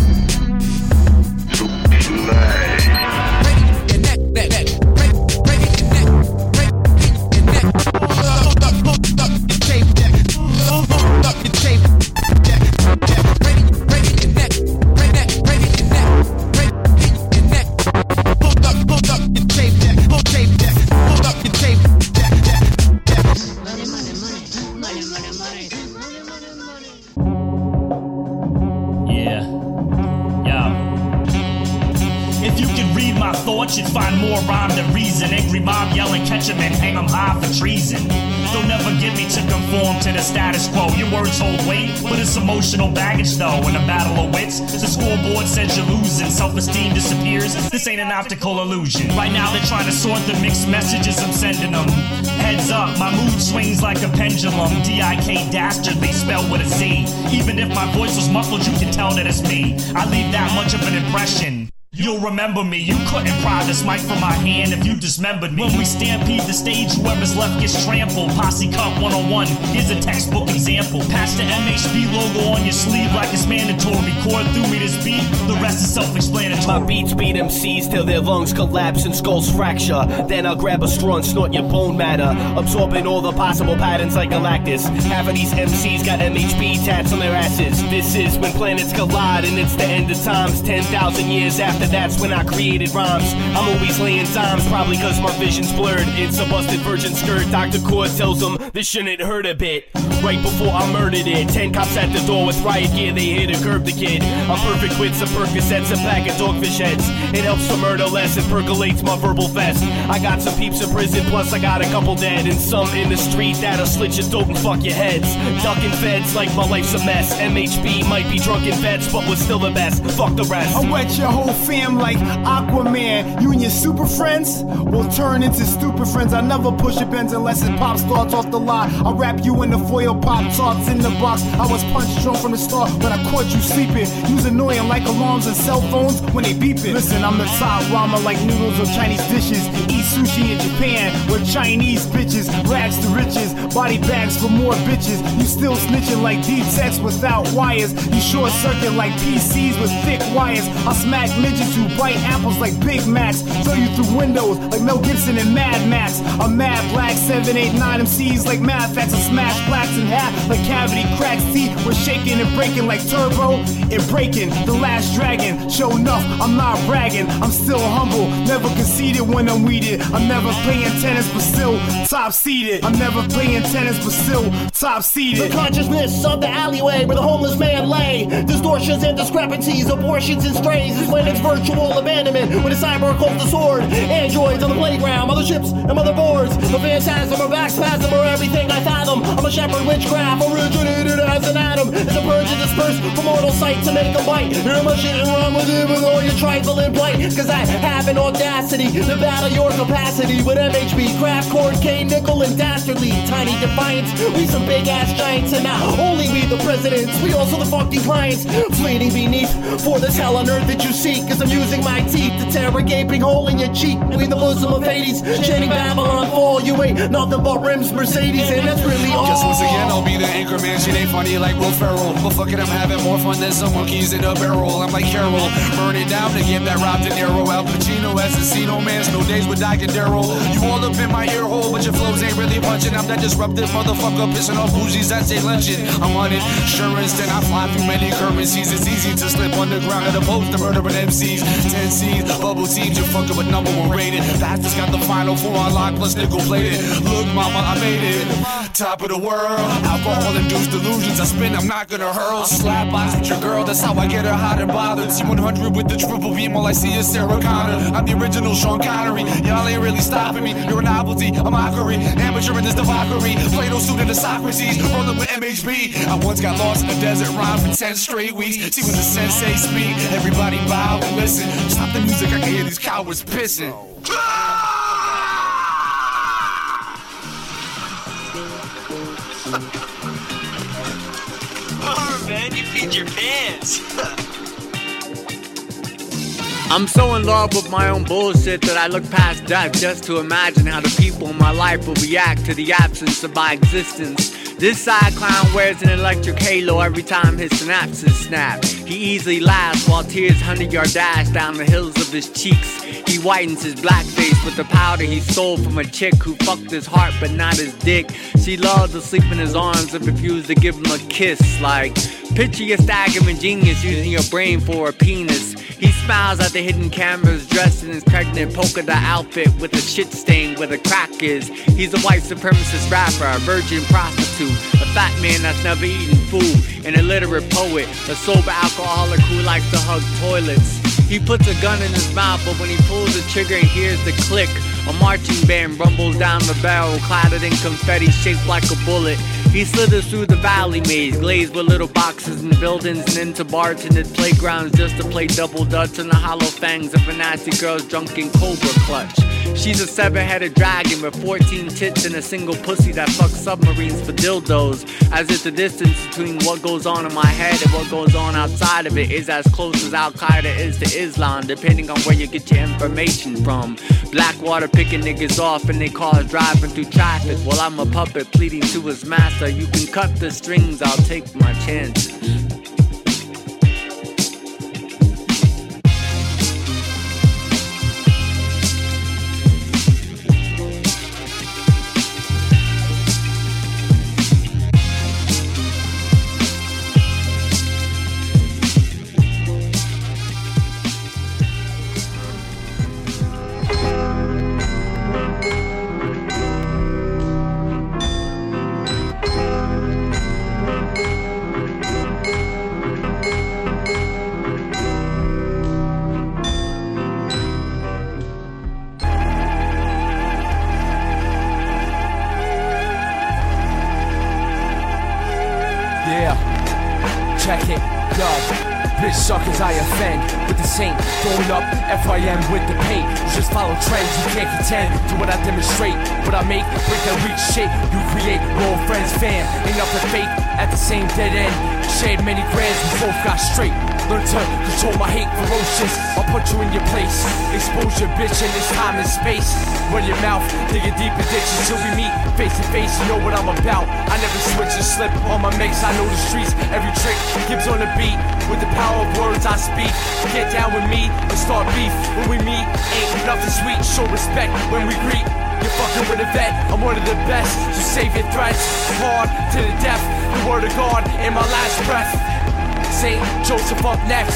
You'd find more rhyme than reason. Angry mob yelling, catch him and hang him high for treason. They'll never get me to conform to the status quo. Your words hold weight, but it's emotional baggage though. In a battle of wits, the scoreboard says you're losing. Self-esteem disappears, this ain't an optical illusion. Right now they're trying to sort the mixed messages I'm sending them. Heads up, my mood swings like a pendulum. D I K dastardly, spelled with a Z. Even if my voice was muffled, you can tell that it's me. I leave that much of an impression. You'll remember me, you couldn't pry this mic from my hand if you dismembered me. When we stampede the stage, whoever's left gets trampled. Posse Cup one oh one, here's a textbook example. Pass the M H B logo on your sleeve like it's mandatory. Chord through me this beat, the rest is self-explanatory. My beats beat M Cs till their lungs collapse and skulls fracture. Then I'll grab a straw and snort your bone matter, absorbing all the possible patterns like Galactus. Half of these M Cs got M H B tats on their asses. This is when planets collide and it's the end of times. ten thousand years after that's when I created rhymes. I'm always laying times, probably cause my vision's blurred. It's a busted virgin skirt, Doctor Cord tells them this shouldn't hurt a bit. Right before I murdered it, ten cops at the door with riot gear, they here to curb the kid. I'm perfect with some Percocets, a pack of dogfish heads. It helps to murder less, it percolates my verbal vest. I got some peeps in prison, plus I got a couple dead. And some in the street that'll slit your throat and fuck your heads. Ducking feds like my life's a mess. M H B might be drunken vets, but we're still the best. Fuck the rest. I wet your whole fam like Aquaman. You and your super friends will turn into stupid friends. I never push a Benz unless it pop starts off the lot. I wrap you in the foil pop tarts in the box. I was punch drunk from the start when I caught you sleeping. You's annoying like alarms and cell phones when they beeping. Listen, I'm the top ramen like noodles or Chinese dishes. Eat sushi in Japan with Chinese bitches. Rags to riches, body bags for more bitches. You still snitching like deep sex without wires. You short circuit like P Cs with thick wires. I smack midgets who bite apples like Big Macs. Throw you through windows like Mel Gibson and Mad Max. I'm mad black, seven, eight, nine M Cs like Mad Facts. I smash blacks in half like cavity cracks. Teeth we're shaking and breaking like Turbo and breaking the last dragon. Show enough, I'm not bragging. I'm still humble, never conceited when I'm weeded. I'm never playing tennis but still top seated. I'm never playing tennis but still top seated. The consciousness of the alleyway where the homeless man lay. Distortions and discrepancies, abortions and strays is when it's virtual abandonment. When a cyborg holds the sword, androids on the playground, motherships and motherboards. A phantasm or backspasm or everything I fathom. I'm a shepherd witchcraft, originated as an atom. It's a purge and disperse from mortal sight to make a bite. Hear my shit and run with it with all your trifling blight. Cause I have an audacity to battle your capacity with M H B, craft, cord, K, nickel, and dastardly. Tiny defiance, we some big ass giants, and not only we the presidents, we also the funky clients. Fleeting beneath For this hell on earth that you seek, cause I'm using my teeth to tear a gaping hole in your cheek. Between the bosom of Hades, chanting Babylon fall. You ain't nothing but rims, Mercedes, and that's really all. Just once again, I'll be the anchor man. Shit ain't funny like Will Ferrell. But fuck it, I'm having more fun than some monkeys in a barrel. I'm like Carol, burn it down to get that Rob De Niro. Al Pacino, Assassino, man, no days with Doc and Daryl. You all up in my ear hole, but your flows ain't really punching. I'm that disruptive motherfucker, pissing off bougies that say luncheon. I'm on insurance, then I fly through many currencies. It's easy to slip underground as opposed to murdering M Cs. ten C's, bubble teams, you're fucking with number one rated. Fastest got the final four unlocked plus nickel plated. Look, mama, I made it. Top of the world. Alcohol induced delusions. I spin, I'm not gonna hurl. Slap box with your girl, that's how I get her hot and bothered. T one hundred with the triple beam, all I see is Sarah Connor. I'm the original Sean Connery. Y'all ain't really stopping me. You're a novelty, a mockery. Amateur in this debauchery. Plato student of Socrates. Rolling with M H B. I once got lost in the desert rhyme for ten straight weeks. See when the sensei speak, everybody bow and listen. Stop the music, I can hear these cowards pissing. Oh man, you peed your pants. I'm so in love with my own bullshit that I look past death just to imagine how the people in my life will react to the absence of my existence. This side clown wears an electric halo every time his synapses snap. He easily laughs while tears hundred yard dash down the hills of his cheeks. He whitens his black face with the powder he stole from a chick who fucked his heart but not his dick. She loved to sleep in his arms and refused to give him a kiss. Like, picture your staggering genius using your brain for a penis. He smiles at the hidden cameras, dressed in his pregnant polka dot outfit with a shit stain where the crack is. He's a white supremacist rapper, a virgin prostitute, a fat man that's never eaten food, an illiterate poet, a sober alcoholic who likes to hug toilets. He puts a gun in his mouth, but when he pulls the trigger and hears the click, a marching band rumbles down the barrel, clouded in confetti shaped like a bullet. He slithers through the valley maze, glazed with little boxes and buildings and into bartended playgrounds just to play double dutch in the hollow fangs of a nasty girl's drunken cobra clutch. She's a seven-headed dragon with fourteen tits and a single pussy that fucks submarines for dildos. As if the distance between what goes on in my head and what goes on outside of it is as close as Al-Qaeda is to Islam, depending on where you get your information from. Blackwater picking niggas off in they cars driving through traffic while I'm a puppet pleading to his master. You can cut the strings, I'll take my chances. Check it, yo. Bitch suckers I offend with the same throwing up F I M with the paint. You just follow trends, you can't contend to what I demonstrate. What I make, break that weak shit. You create more friends, fam. Ain't nothing fake at the same dead end. Shared many grands, we both got straight. Learn to control my hate ferocious. I'll put you in your place. Expose your bitch in this time and space. Run your mouth, dig a deep addiction till we meet face to face. You know what I'm about. I never switch and slip on my mix. I know the streets, every trick gives on the beat. With the power of words I speak. Get down with me and start beef. When we meet, ain't nothing sweet. Show respect when we greet. You're fucking with a vet, I'm one of the best. So save your threats, hard to the death. The word of God in my last breath. Saint Joseph up next.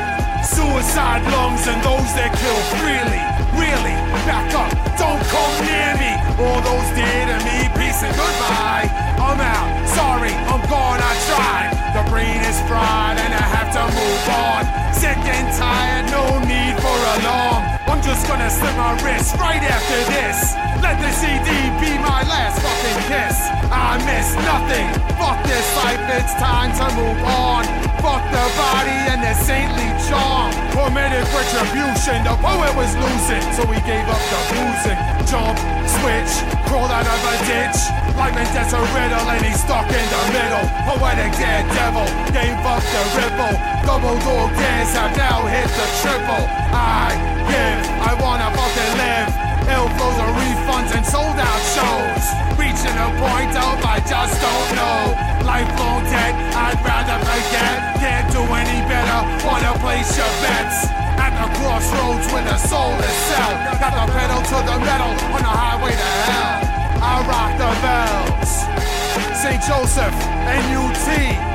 Suicide lungs and those that kill freely. Really, back up, don't come near me. All those dear to me, peace and goodbye. I'm out, sorry, I'm gone, I tried. The brain is fried and I have to move on. Sick and tired, no need for alarm. I'm just gonna slip my wrist right after this. Let the C D be my last fucking kiss. I miss nothing, fuck this life, it's time to move on. Fuck the body and the saintly charm. Permitted retribution, the poet was losing, so he gave up the boozing. Jump, switch, Crawled out of a ditch, like Vendetta Riddle, and he's stuck in the middle. Poetic daredevil, gave up the ripple. Double dog dance, have now hit the triple. I give, I wanna fucking live. Ill flows of refunds and sold out shows. Reaching a point of I just don't know. Lifelong debt, I'd rather forget. Can't do any better, wanna place your bets. At the crossroads where the soul is set. Got the pedal to the metal on the highway to hell. I rock the bells. Saint Joseph, N U T.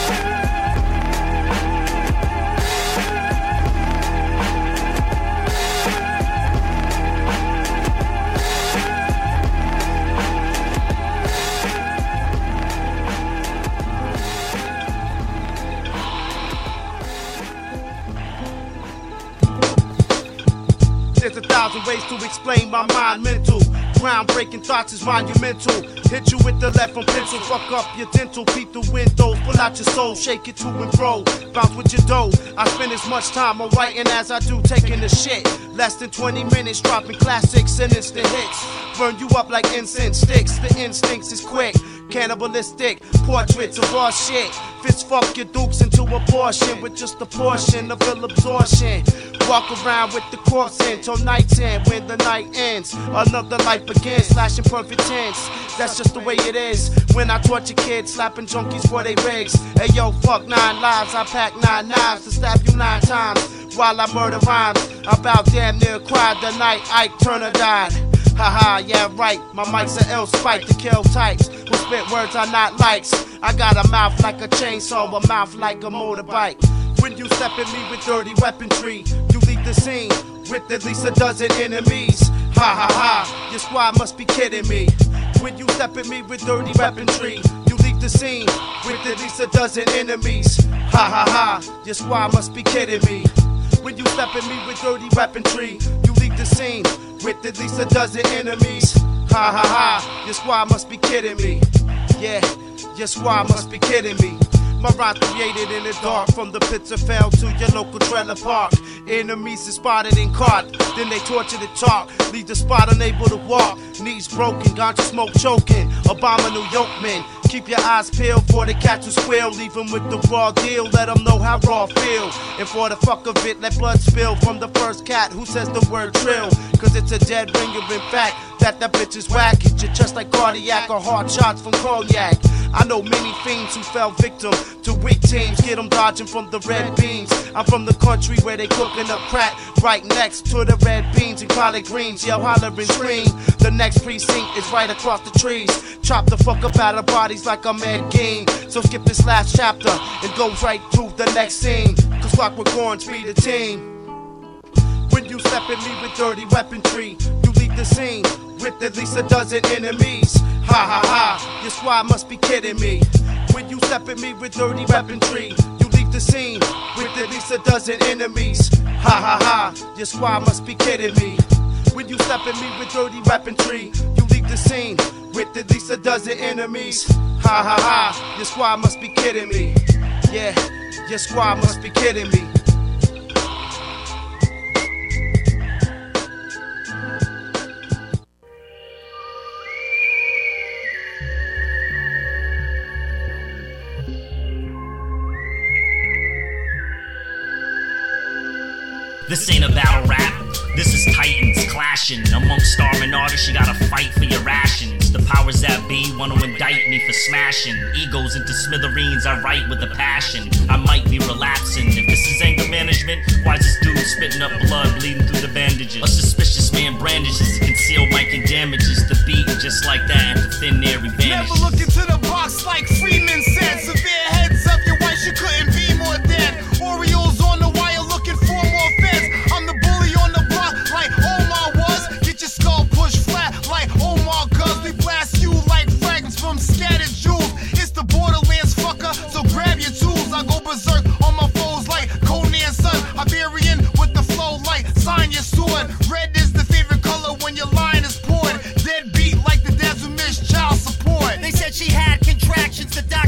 There's a thousand ways to explain my mind mental. Groundbreaking thoughts is monumental. Hit you with the left on pencil, fuck up your dental. Peep the windows, pull out your soul, shake it to and fro. Bounce with your dough. I spend as much time on writing as I do taking the shit. Less than twenty minutes, dropping classics and instant hits. Burn you up like incense sticks. The instincts is quick. Cannibalistic portraits of raw shit. Fist fuck your dukes into a portion with just a portion of ill absorption. Walk around with the corpse in till night's end. When the night ends, another life begins. Slashing perfect tense. That's just the way it is. When I torture kids, slapping junkies for they rigs. Hey yo, fuck nine lives. I pack nine knives to stab you nine times while I murder rhymes. I about damn near cried the night Ike Turner died. Haha, yeah right, my mic's a L spike to kill types who spit words are not likes. I got a mouth like a chainsaw, a mouth like a motorbike. When you step at me with dirty weaponry, you leave the scene with at least a dozen enemies. Ha ha ha, your squad must be kidding me. When you step at me with dirty weaponry, you leave the scene with at least a dozen enemies. Ha ha ha, your squad must be kidding me. When you step at me with dirty weaponry, you leave the scene with at least a dozen enemies. Ha ha ha, your squad must be kidding me. Yeah, your squad must be kidding me. My rhyme created in the dark, from the pits of hell to your local trailer park. Enemies is spotted and caught, then they torture the talk. Leave the spot unable to walk, knees broken, ganja smoke choking. Abominable yokemen, keep your eyes peeled for the cat to squeal. Leave them with the raw deal, let them know how raw feel. And for the fuck of it, let blood spill from the first cat who says the word trill. Cause it's a dead ringer in fact, that that bitch is whack. Hit your chest like cardiac or hard shots from cognac. I know many fiends who fell victim to weak teams, get them dodging from the red beans. I'm from the country where they cooking up crack, right next to the red beans and collard greens. Yell, holler and scream, the next precinct is right across the trees. Chop the fuck up out of bodies like I'm Ed Gein. So skip this last chapter and go right to the next scene, cause Clockwork Orange be the team. When you step at me with dirty weaponry, you leave the scene with at least a dozen enemies. Ha ha ha, your squad must be kidding me. When you step at me with dirty weaponry, you leave the scene with at least a dozen enemies. Ha ha ha, your squad must be kidding me. When you step at me with dirty weaponry, you leave the scene with at least a dozen enemies. Ha ha ha, your squad must be kidding me. Yeah, your squad must be kidding me. This ain't a battle rap, this is titans clashing. Amongst starving artists, you gotta fight for your rations. The powers that be wanna indict me for smashing egos into smithereens. I write with a passion, I might be relapsing. If this is anger management, why is this dude spitting up blood, bleeding through the bandages? A suspicious man brandishes a concealed mic and damages the beat, just like that, and the thin air he vanishes. Never look into the box like Freeman said. Severe heads up your wife, you couldn't be more dead. Orioles on the wire looking for more feds. I'm the bully on the block like Omar was. Get your skull pushed flat like Omar, cause we blast you like fragments from scattered jewels. It's the Borderlands fucker, so grab your tools. I go berserk on my foes like Conan's son. Iberian with the flow like sign your sword. Red is the favorite color when your line is poured. Dead beat like the dads who miss child support. They said she had contractions to die.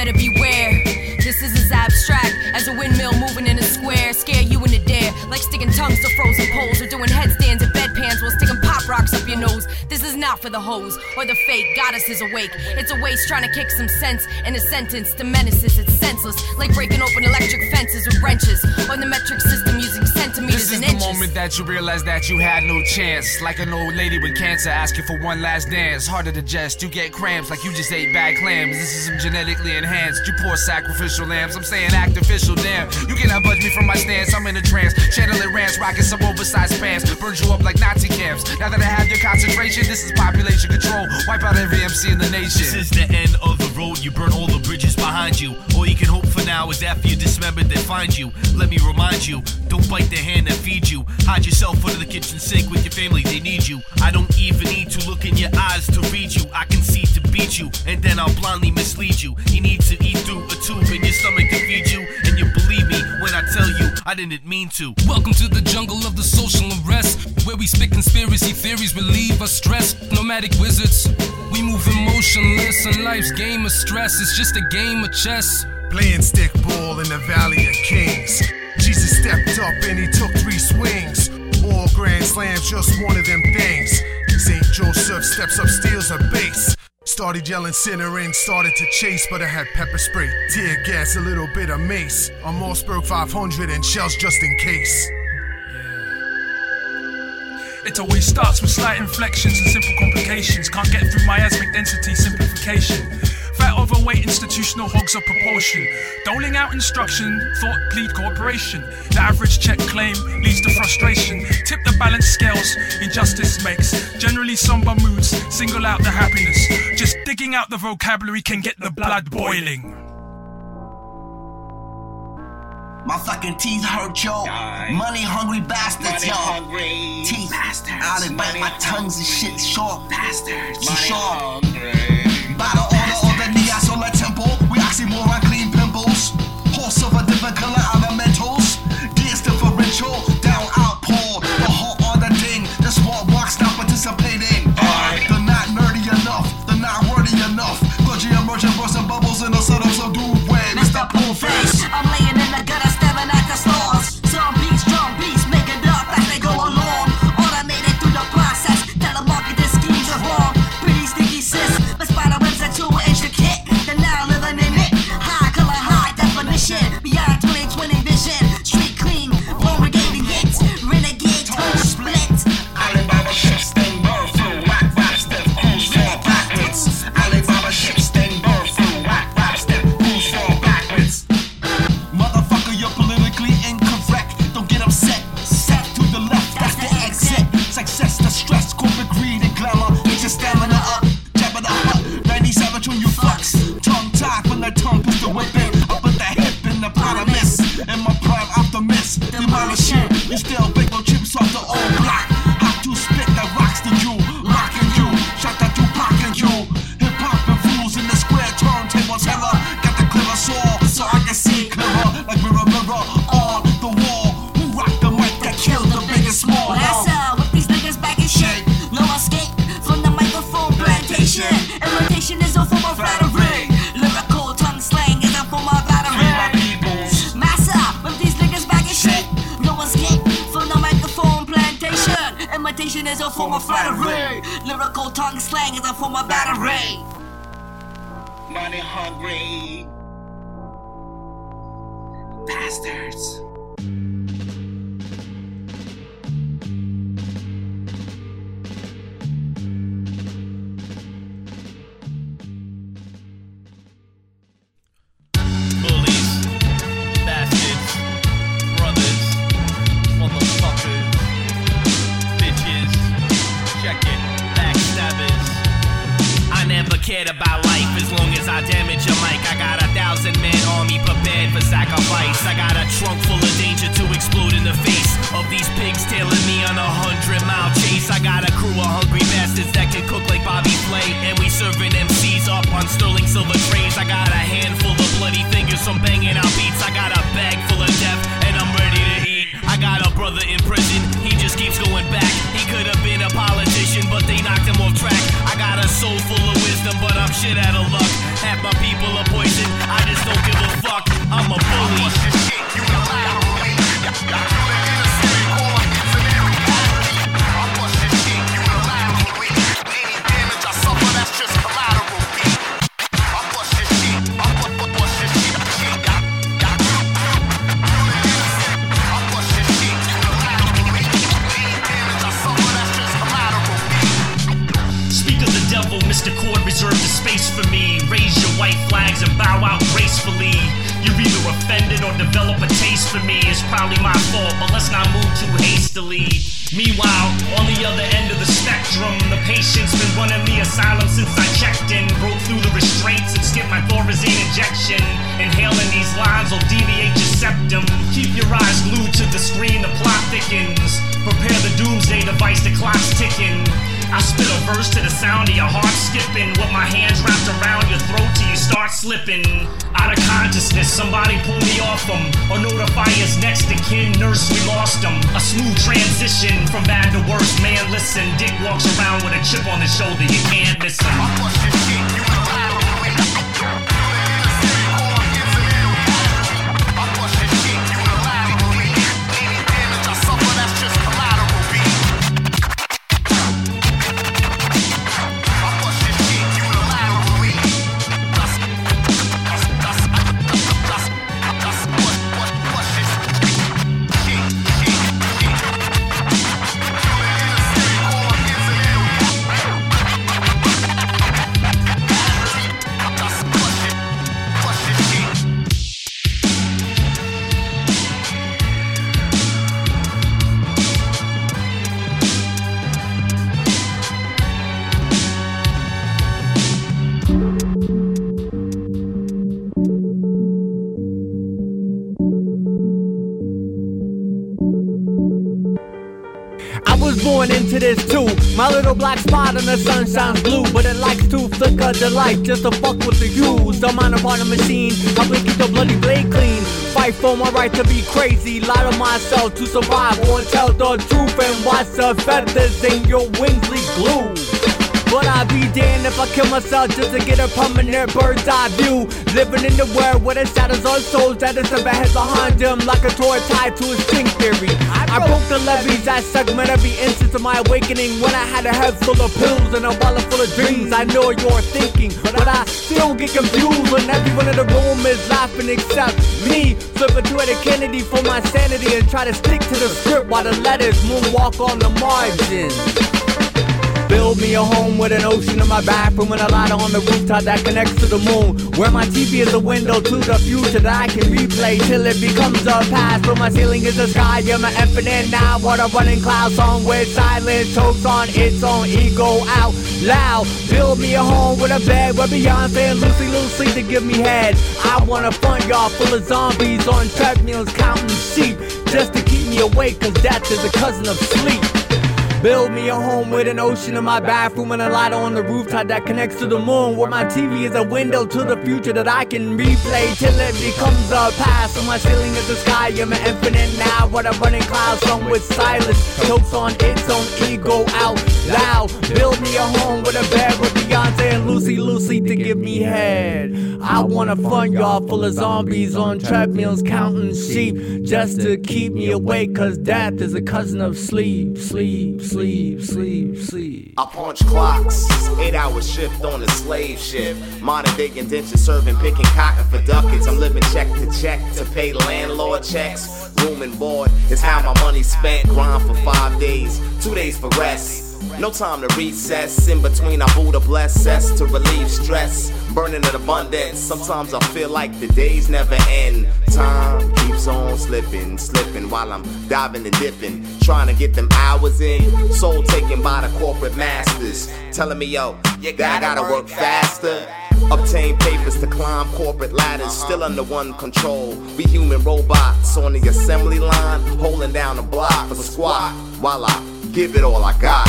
better beware. This is as abstract as a windmill moving in a square. Scare you in the dare, like sticking tongues to frozen poles, or doing headstands at bedpans while sticking pop rocks up your nose. This is not for the hoes or the fake. Goddess is awake. It's a waste trying to kick some sense in a sentence. The menaces, it's senseless, like breaking open electric fences with wrenches, or the metric system using centimeters This is and the inches. moment that you realize that you had no chance. Like an old lady with cancer asking for one last dance. Hard to digest, you get cramps like you just ate bad clams. This is some genetically enhanced. You poor sacrificial lambs. I'm saying act official, damn. You cannot budge me from my stance. I'm in a trance, channeling rants, rocking some oversized pants. Burns you up like Nazi camps. Now that I have your concentration, this is population control. Wipe out every M C in the nation. This is the end of the road. You burn all the bridges behind you. All you can hope for now is after you're dismembered, they find you. Let me remind you, don't bite the hand that feeds you. Hide yourself under the kitchen sink with your family, they need you. I don't even need to look in your eyes to read you. I can see to beat you, and then I'll blindly mislead you. You need to eat through a tube in your stomach to feed you, and you believe me when I tell you I didn't mean to. Welcome to the jungle of the social unrest, where we spit conspiracy theories, relieve us stress. Nomadic wizards, we move emotionless, and life's game of stress is just a game of chess. Playing stick ball in the Valley of Kings. Jesus stepped up and he took three swings. All grand slams, just one of them things. Saint Joseph steps up, steals a base. Started yelling sinner and started to chase, but I had pepper spray, tear gas, a little bit of mace. A Mossberg five hundred and shells just in case. It always starts with slight inflections and simple complications. Can't get through miasmic density simplification. Fat overweight institutional hogs of proportion. Doling out instruction, thought plead cooperation. The average check claim leads to frustration. Tip the balance scales, injustice makes. Generally somber moods, single out the happiness. Just digging out the vocabulary can get the blood boiling. My fucking teeth hurt, yo. Money hungry bastards, Money yo. hungry Teeth bastards. out and bite Money my tongues and shit sharp. Bastards. Too Money sharp. hungry. By the order of the Nias on my temple, we oxymoron clean pimples. Horse of a different color elementals. Gears differential, down outpour. The heart on the ding, the smart rocks not participating. They're not nerdy enough, they're not wordy enough. Dodgy emerging bursting bubbles in the sun of some dude way. Mister Pool Face. I'm laying in the gutter, staring at the stars. Some beats, drum beats, make it up as they go along. Automated through the process, telemarketing schemes are wrong. Pretty sticky sis, but spider webs are too intricate. They're now living in it. High color, high definition. Beyond twenty twenty vision. Street clean, born regating it. Renegade, tongue split. Alibaba ships stain bird flu. Whack rap step, who's fall backwards. Alibaba ships stain bird flu. Whack rap step, who's fall backwards. Motherfucker, you're politically incorrect. Don't get upset. Set to the left, that's the exit. Success, the stress, corporate greed and glamour. Get your stamina up, jab it up. ninety-seven to you fucks. Tongue tied from the tongue, pistol whipping. I put the hip in the potamus. In my prime optimist, demolish you. You still big no chips off the old block. Have to spit the rocks to you, rocking you. Shot that you pocking you. Hip hop and fools in the square turntables hella. Got the clearer saw, so I can see clearer. Like mirror, mirror on the wall. Who rocked the mic that killed the biggest small? That's up, with these niggas back in shape. No escape from the microphone plantation. Imitation is a form of flattery. Lyrical tongue slang is a form of battery. Massa, with these niggas back in shape. No escape from the microphone plantation. Imitation is a form of flattery. Lyrical tongue slang is a form of battery. Money hungry. Bastards. Bullies, bastards, brothers, motherfuckers, bitches, check it, backstabbers. I never cared about life as long as I damage your mic. I got a thousand man army prepared for sacrifice. I got a trunk full of danger to explode in the face of these pigs tailing me on a hundred mile chase. I got a crew of hungry bastards that can cook like Bobby Flay, and we serving M Cs up on sterling silver trays. I got a handful of bloody fingers from banging out beats. I got a bag full of death and I'm ready to eat. I got a brother in prison, he just keeps going back. He could have been a politician, but they knocked him off track. I got a soul full of wisdom, but I'm shit out of luck. Half my people are poison. I blasphemy is probably my fault, but let's not move too hastily. Meanwhile, on the other end of the spectrum, the patient's been running the asylum since I checked in. Broke through the restraints and skipped my Thorazine injection. Inhaling these lines will deviate your septum. Keep your eyes glued to the screen, the plot thickens. Prepare the doomsday device, the clock's ticking. I spit a verse to the sound of your heart skipping, with my hands wrapped around your throat till you start slipping. Out of consciousness, somebody pull me off them, or notify his next of kin, nurse, we lost him. A smooth transition from bad to worse, man, listen. Dick walks around with a chip on his shoulder, you can't miss him. I bust this shit, you in a ladder. Born into this too. My little black spot on the sun shines blue, but it likes to flicker the light just to fuck with the hues. I'm on a part of machine, help me keep the bloody blade clean. Fight for my right to be crazy, lie to myself to survive, or tell the truth and watch the feathers in your wings leave glue. But I'd be damned if I kill myself just to get a permanent bird's eye view. Living in the world where the shadows are souls that is the heads behind them, like a toy tied to a string theory. I broke the levees, that segment every instance of my awakening, when I had a head full of pills and a wallet full of dreams. I know you're thinking, but I still get confused when everyone in the room is laughing except me. Flipping to Eddie Kennedy for my sanity and try to stick to the script while the letters moonwalk on the margins. Build me a home with an ocean in my bathroom and a light on the rooftop that connects to the moon, where my T V is a window to the future that I can replay till it becomes a past. Where my ceiling is the sky, I'm an infinite now. What a running cloud song with silence chokes on its own ego out loud. Build me a home with a bed where Beyonce and Lucy Lucy to give me head. I want a front yard full of zombies on treadmills counting sheep just to keep me awake, cause death is a cousin of sleep. Build me a home with an ocean in my bathroom and a light on the rooftop that connects to the moon, where my T V is a window to the future that I can replay till it becomes a past. So my ceiling is the sky, I'm an infinite now. What a running cloud song with silence chokes on its own ego out loud. Build me a home with a bed with Beyonce and Lucy Lucy to give me head. I want a front yard full of zombies on treadmills counting sheep just to keep me awake, cause death is a cousin of sleep, sleep, sleep. Sleep, sleep, sleep. I punch clocks, eight hour shift on a slave ship. Modern day indenture serving, picking cotton for ducats. I'm living check to check to pay landlord checks. Room and board is how my money's spent. Grind for five days, two days for rest. No time to recess, in between I Buddha bless cess to relieve stress. Burning in abundance, sometimes I feel like the days never end. Time keeps on slipping, slipping while I'm diving and dipping, trying to get them hours in. Soul taken by the corporate masters, telling me yo, that I gotta work faster. Obtain papers to climb corporate ladders, still under one control. We human robots on the assembly line, holding down the block for squat while I give it all I got.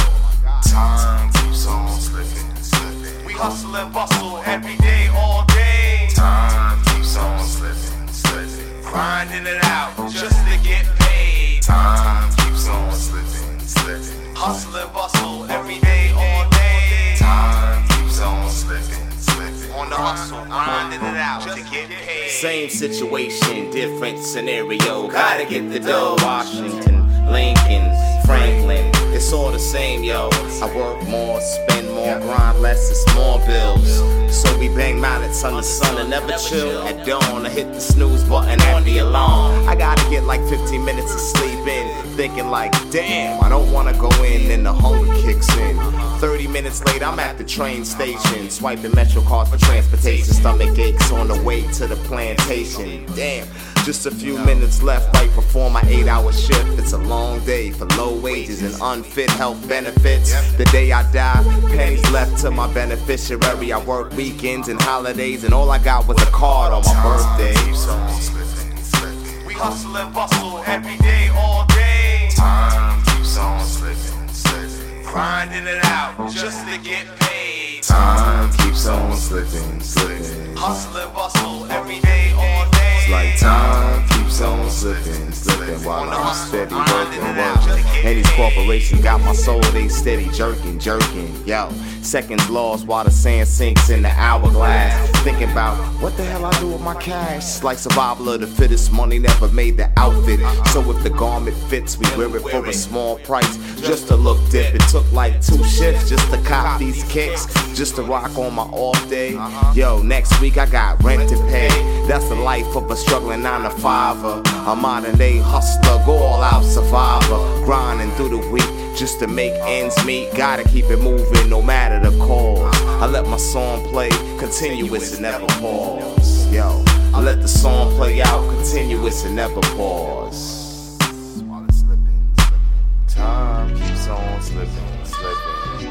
Time keeps on slipping, slipping. We hustle and bustle every day, all day. Time keeps on slipping, slipping. Grinding it out just to get paid. Time keeps on slipping, slipping. Hustle and bustle every day, all day. Time keeps on slipping, slipping. On the hustle, grinding it out to get paid. Same situation, different scenario. Gotta get the dough. Washington, Lincoln, Franklin, it's all the same, yo. I work more, spend more, grind less, it's more bills. So we bang mallets on the sun and never chill. At dawn, I hit the snooze button at the alarm. I gotta get like fifteen minutes of sleep in, thinking like, damn, I don't wanna go in, then the hunger kicks in. thirty minutes later, I'm at the train station, swiping Metro cards for transportation. Stomach aches on the way to the plantation. Damn, Just a few minutes left right before my eight hour shift. It's a long day for low wages and unfit health benefits. The day I die, pennies left to my beneficiary. I work weekends and holidays, and all I got was a card on my birthday. We hustle and bustle every day, all day. Time keeps on slipping, slipping. Grinding it out just to get paid. Time keeps on slipping, slipping. Hustle and bustle every day, all day. It's like time keeps on slipping, slipping while I'm steady working, working. And these corporations got my soul, they steady jerking, jerking. Yo, seconds lost while the sand sinks in the hourglass. Thinking about what the hell I do with my cash. Like survival of the fittest, money never made the outfit. So if the garment fits, we wear it for a small price. Just to look dip, it took like two shifts just to cop these kicks. Just to rock on my off day. Yo, next week I got rent to pay. That's the life of a struggling nine to fiver. A modern day hustler, go all out survivor. Grinding through the week just to make ends meet. Gotta keep it moving no matter the cause. I let my song play continuous and never pause. Yo, I let the song play out continuous and never pause. Time keeps on slipping, slipping.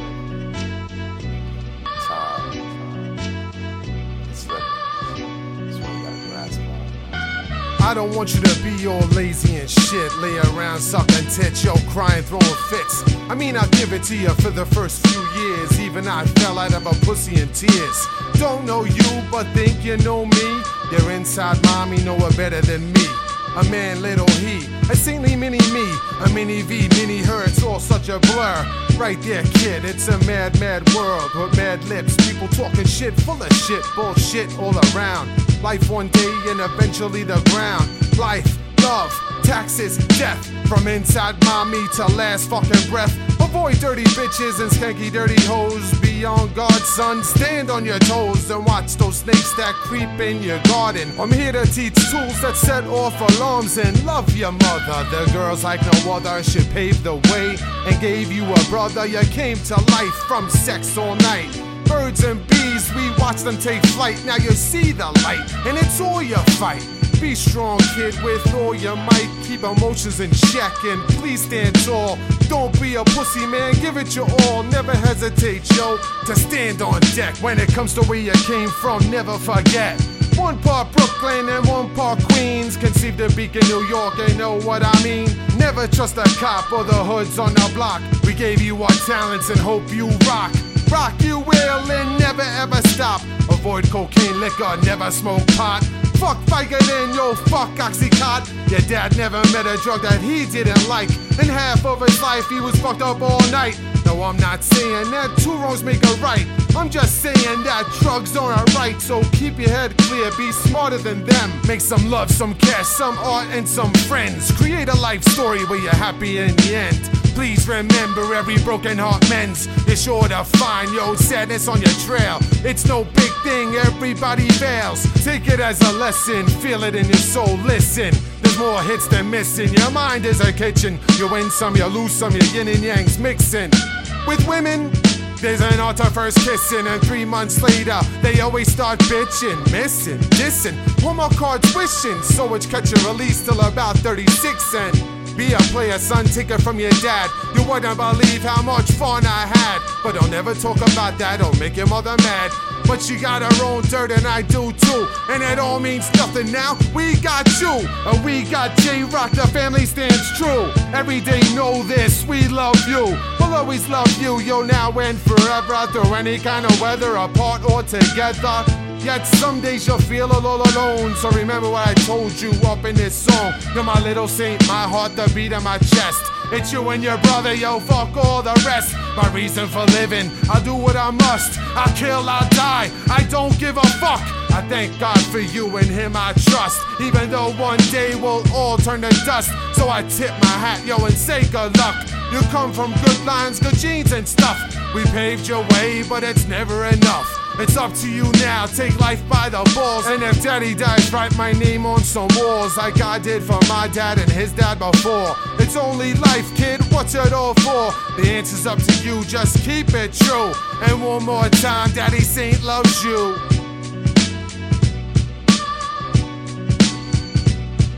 I don't want you to be all lazy and shit. Lay around sucking tits, yo, crying, throwing fits. I mean, I'll give it to you for the first few years. Even I fell out of a pussy in tears. Don't know you, but think you know me. Your inside mommy know her better than me. A man, little he, a saintly mini me, a mini V, mini her, it's all such a blur. Right there, kid, it's a mad, mad world with mad lips. People talking shit, full of shit, bullshit all around. Life one day and eventually the ground. Life, love, taxes, death. From inside mommy to last fucking breath. Avoid dirty bitches and skanky dirty hoes. Be on guard, son, stand on your toes and watch those snakes that creep in your garden. I'm here to teach tools that set off alarms and love your mother. The girls like no other should pave the way and gave you a brother. You came to life from sex all night. Birds and bees, we watch them take flight. Now you see the light, and it's all your fight. Be strong, kid, with all your might. Keep emotions in check, and please stand tall. Don't be a pussy, man, give it your all. Never hesitate, yo, to stand on deck. When it comes to where you came from, never forget. One part Brooklyn and one part Queens. Conceived in Beacon, New York, they know what I mean. Never trust a cop or the hoods on the block. We gave you our talents and hope you rock. Rock you will and never ever stop. Avoid cocaine, liquor, never smoke pot. Fuck Vicodin, yo, fuck Oxycontin. Your dad never met a drug that he didn't like. In half of his life, he was fucked up all night. No, I'm not saying that two wrongs make a right. I'm just saying that drugs aren't right. So keep your head clear, be smarter than them. Make some love, some cash, some art, and some friends. Create a life story where you're happy in the end. Please remember every broken heart mends. You're sure to find your sadness on your trail. It's no big thing, everybody fails. Take it as a lesson, feel it in your soul, listen. There's more hits than missing. Your mind is a kitchen. You win some, you lose some, your yin and yang's mixing. With women, there's an art to first kissing, and three months later, they always start bitching, missing, dissing. Pull more cards wishing, so it's catch and release till about thirty-six and be a player, son, take it from your dad. You wouldn't believe how much fun I had. But don't ever talk about that, don't make your mother mad. But she got her own dirt and I do too. And it all means nothing now, we got you. And we got J-Rock, the family stands true. Every day know this, we love you. We'll always love you, yo, now and forever. Through any kind of weather, apart or together. Yet some days you'll feel all alone. So remember what I told you up in this song. You're my little saint, my heart, the beat in my chest. It's you and your brother, yo, fuck all the rest. My reason for living, I'll do what I must. I'll kill, I'll die, I don't give a fuck. I thank God for you and him I trust. Even though one day we'll all turn to dust. So I tip my hat, yo, and say good luck. You come from good lines, good genes and stuff. We paved your way, but it's never enough. It's up to you now, take life by the balls. And if daddy dies, write my name on some walls, like I did for my dad and his dad before. It's only life, kid, what's it all for? The answer's up to you, just keep it true. And one more time, Daddy Saint loves you.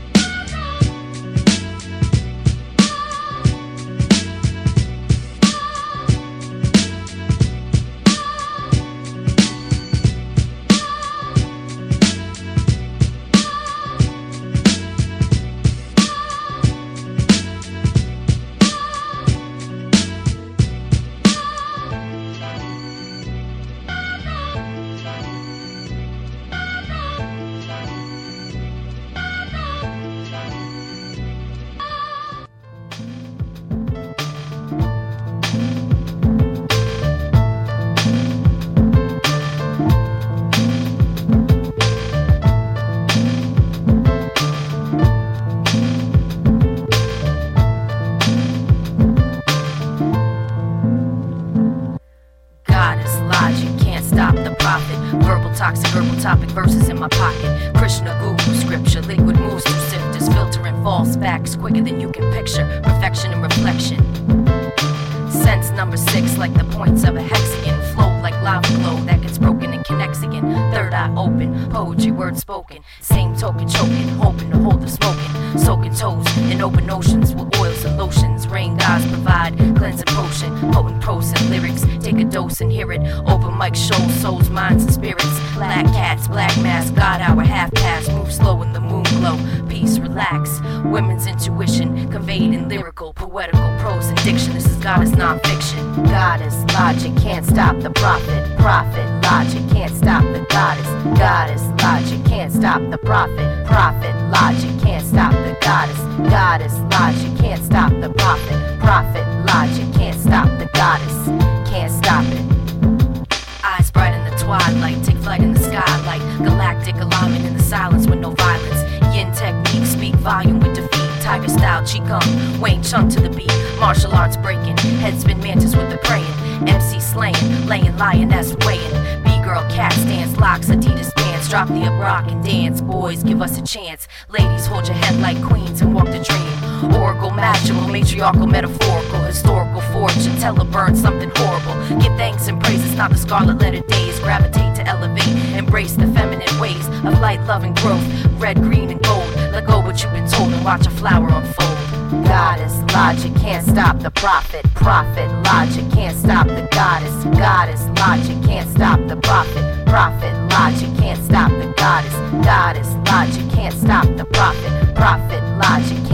false facts quicker than you can picture. Perfection and reflection. Sense number six, like the points of a hexagon. Flow like lava glow that gets broken and connects again. Third eye open, poetry, word spoken. Same token, choking, hoping to hold the smoking. Soaking toes in open oceans with oils and lotions. Rain gods provide cleansing potion. Potent prose and lyrics, take a dose and hear it. Open mic shows, souls, minds, and spirits. Black cats, black mask, God hour, half past. Move slow in the moon glow. Peace, relax. Women's intuition conveyed in lyrical, poetical prose and diction. This is God is non-fiction. Goddess, logic can't stop the prophet. Prophet, logic can't stop the goddess. Goddess, logic can't stop the prophet. Prophet, logic can't stop the goddess. Goddess, logic can't stop the prophet. Prophet, logic can't stop the goddess. Can't stop it. Eyes bright in the twilight, take flight in the skylight. Galactic alignment in the silence with no violence. Yin technique, speak volume with defeat. Tiger style, Qigong, Wayne Chun to the beat. Martial arts breaking, head spin mantis with the praying. M C slaying, laying lioness weighing. B-girl cat stance, locks, Adidas pants. Drop the up rock and dance, boys give us a chance. Ladies hold your head like queens and walk the dream. Oracle, magical, matriarchal, metaphorical, historical fortune. Tell her burn something horrible. Give thanks and praise, it's not the scarlet letter days. Gravitate to elevate, embrace the feminine ways of light, love, and growth. Red, green, and gold. Let go what you've been told and watch a flower unfold. Goddess, logic can't stop the prophet. Prophet, logic can't stop the goddess. Goddess, logic can't stop the prophet. Prophet, logic can't stop the goddess. Goddess, logic can't stop the prophet. Prophet, logic